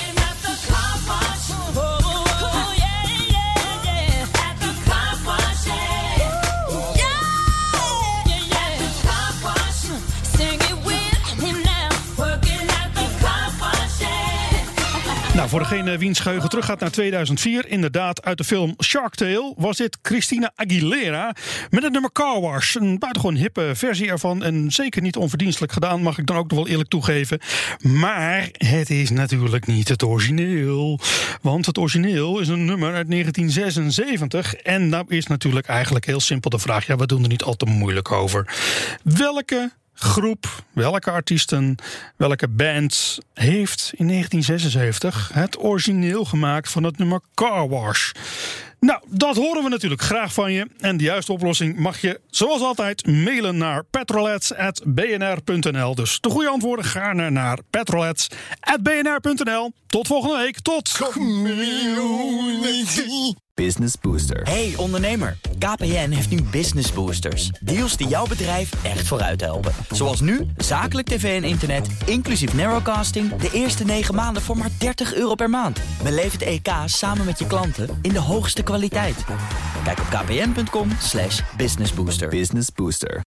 Nou, voor degene wiens geheugen teruggaat naar tweeduizend vier... inderdaad uit de film Shark Tale... was dit Christina Aguilera met het nummer Car Wash. Een buitengewoon hippe versie ervan... en zeker niet onverdienstelijk gedaan, mag ik dan ook nog wel eerlijk toegeven. Maar het is natuurlijk niet het origineel. Want het origineel is een nummer uit negentien zesenzeventig... en nou is natuurlijk eigenlijk heel simpel de vraag... ja, we doen er niet al te moeilijk over. Welke groep, welke artiesten, welke band heeft in negentien zesenzeventig het origineel gemaakt van het nummer Car Wash? Nou, dat horen we natuurlijk graag van je. En de juiste oplossing mag je, zoals altijd, mailen naar petrolheads at b n r punt n l. Dus de goede antwoorden gaan naar petrolheads at b n r punt n l. Tot volgende week. Tot... Business Booster. Hey ondernemer, K P N heeft nu Business Boosters. Deals die jouw bedrijf echt vooruit helpen. Zoals nu, zakelijk tv en internet, inclusief narrowcasting... de eerste negen maanden voor maar dertig euro per maand. Beleef het E K samen met je klanten in de hoogste kwaliteit. Kijk op kpn punt com slash businessbooster. Business Booster.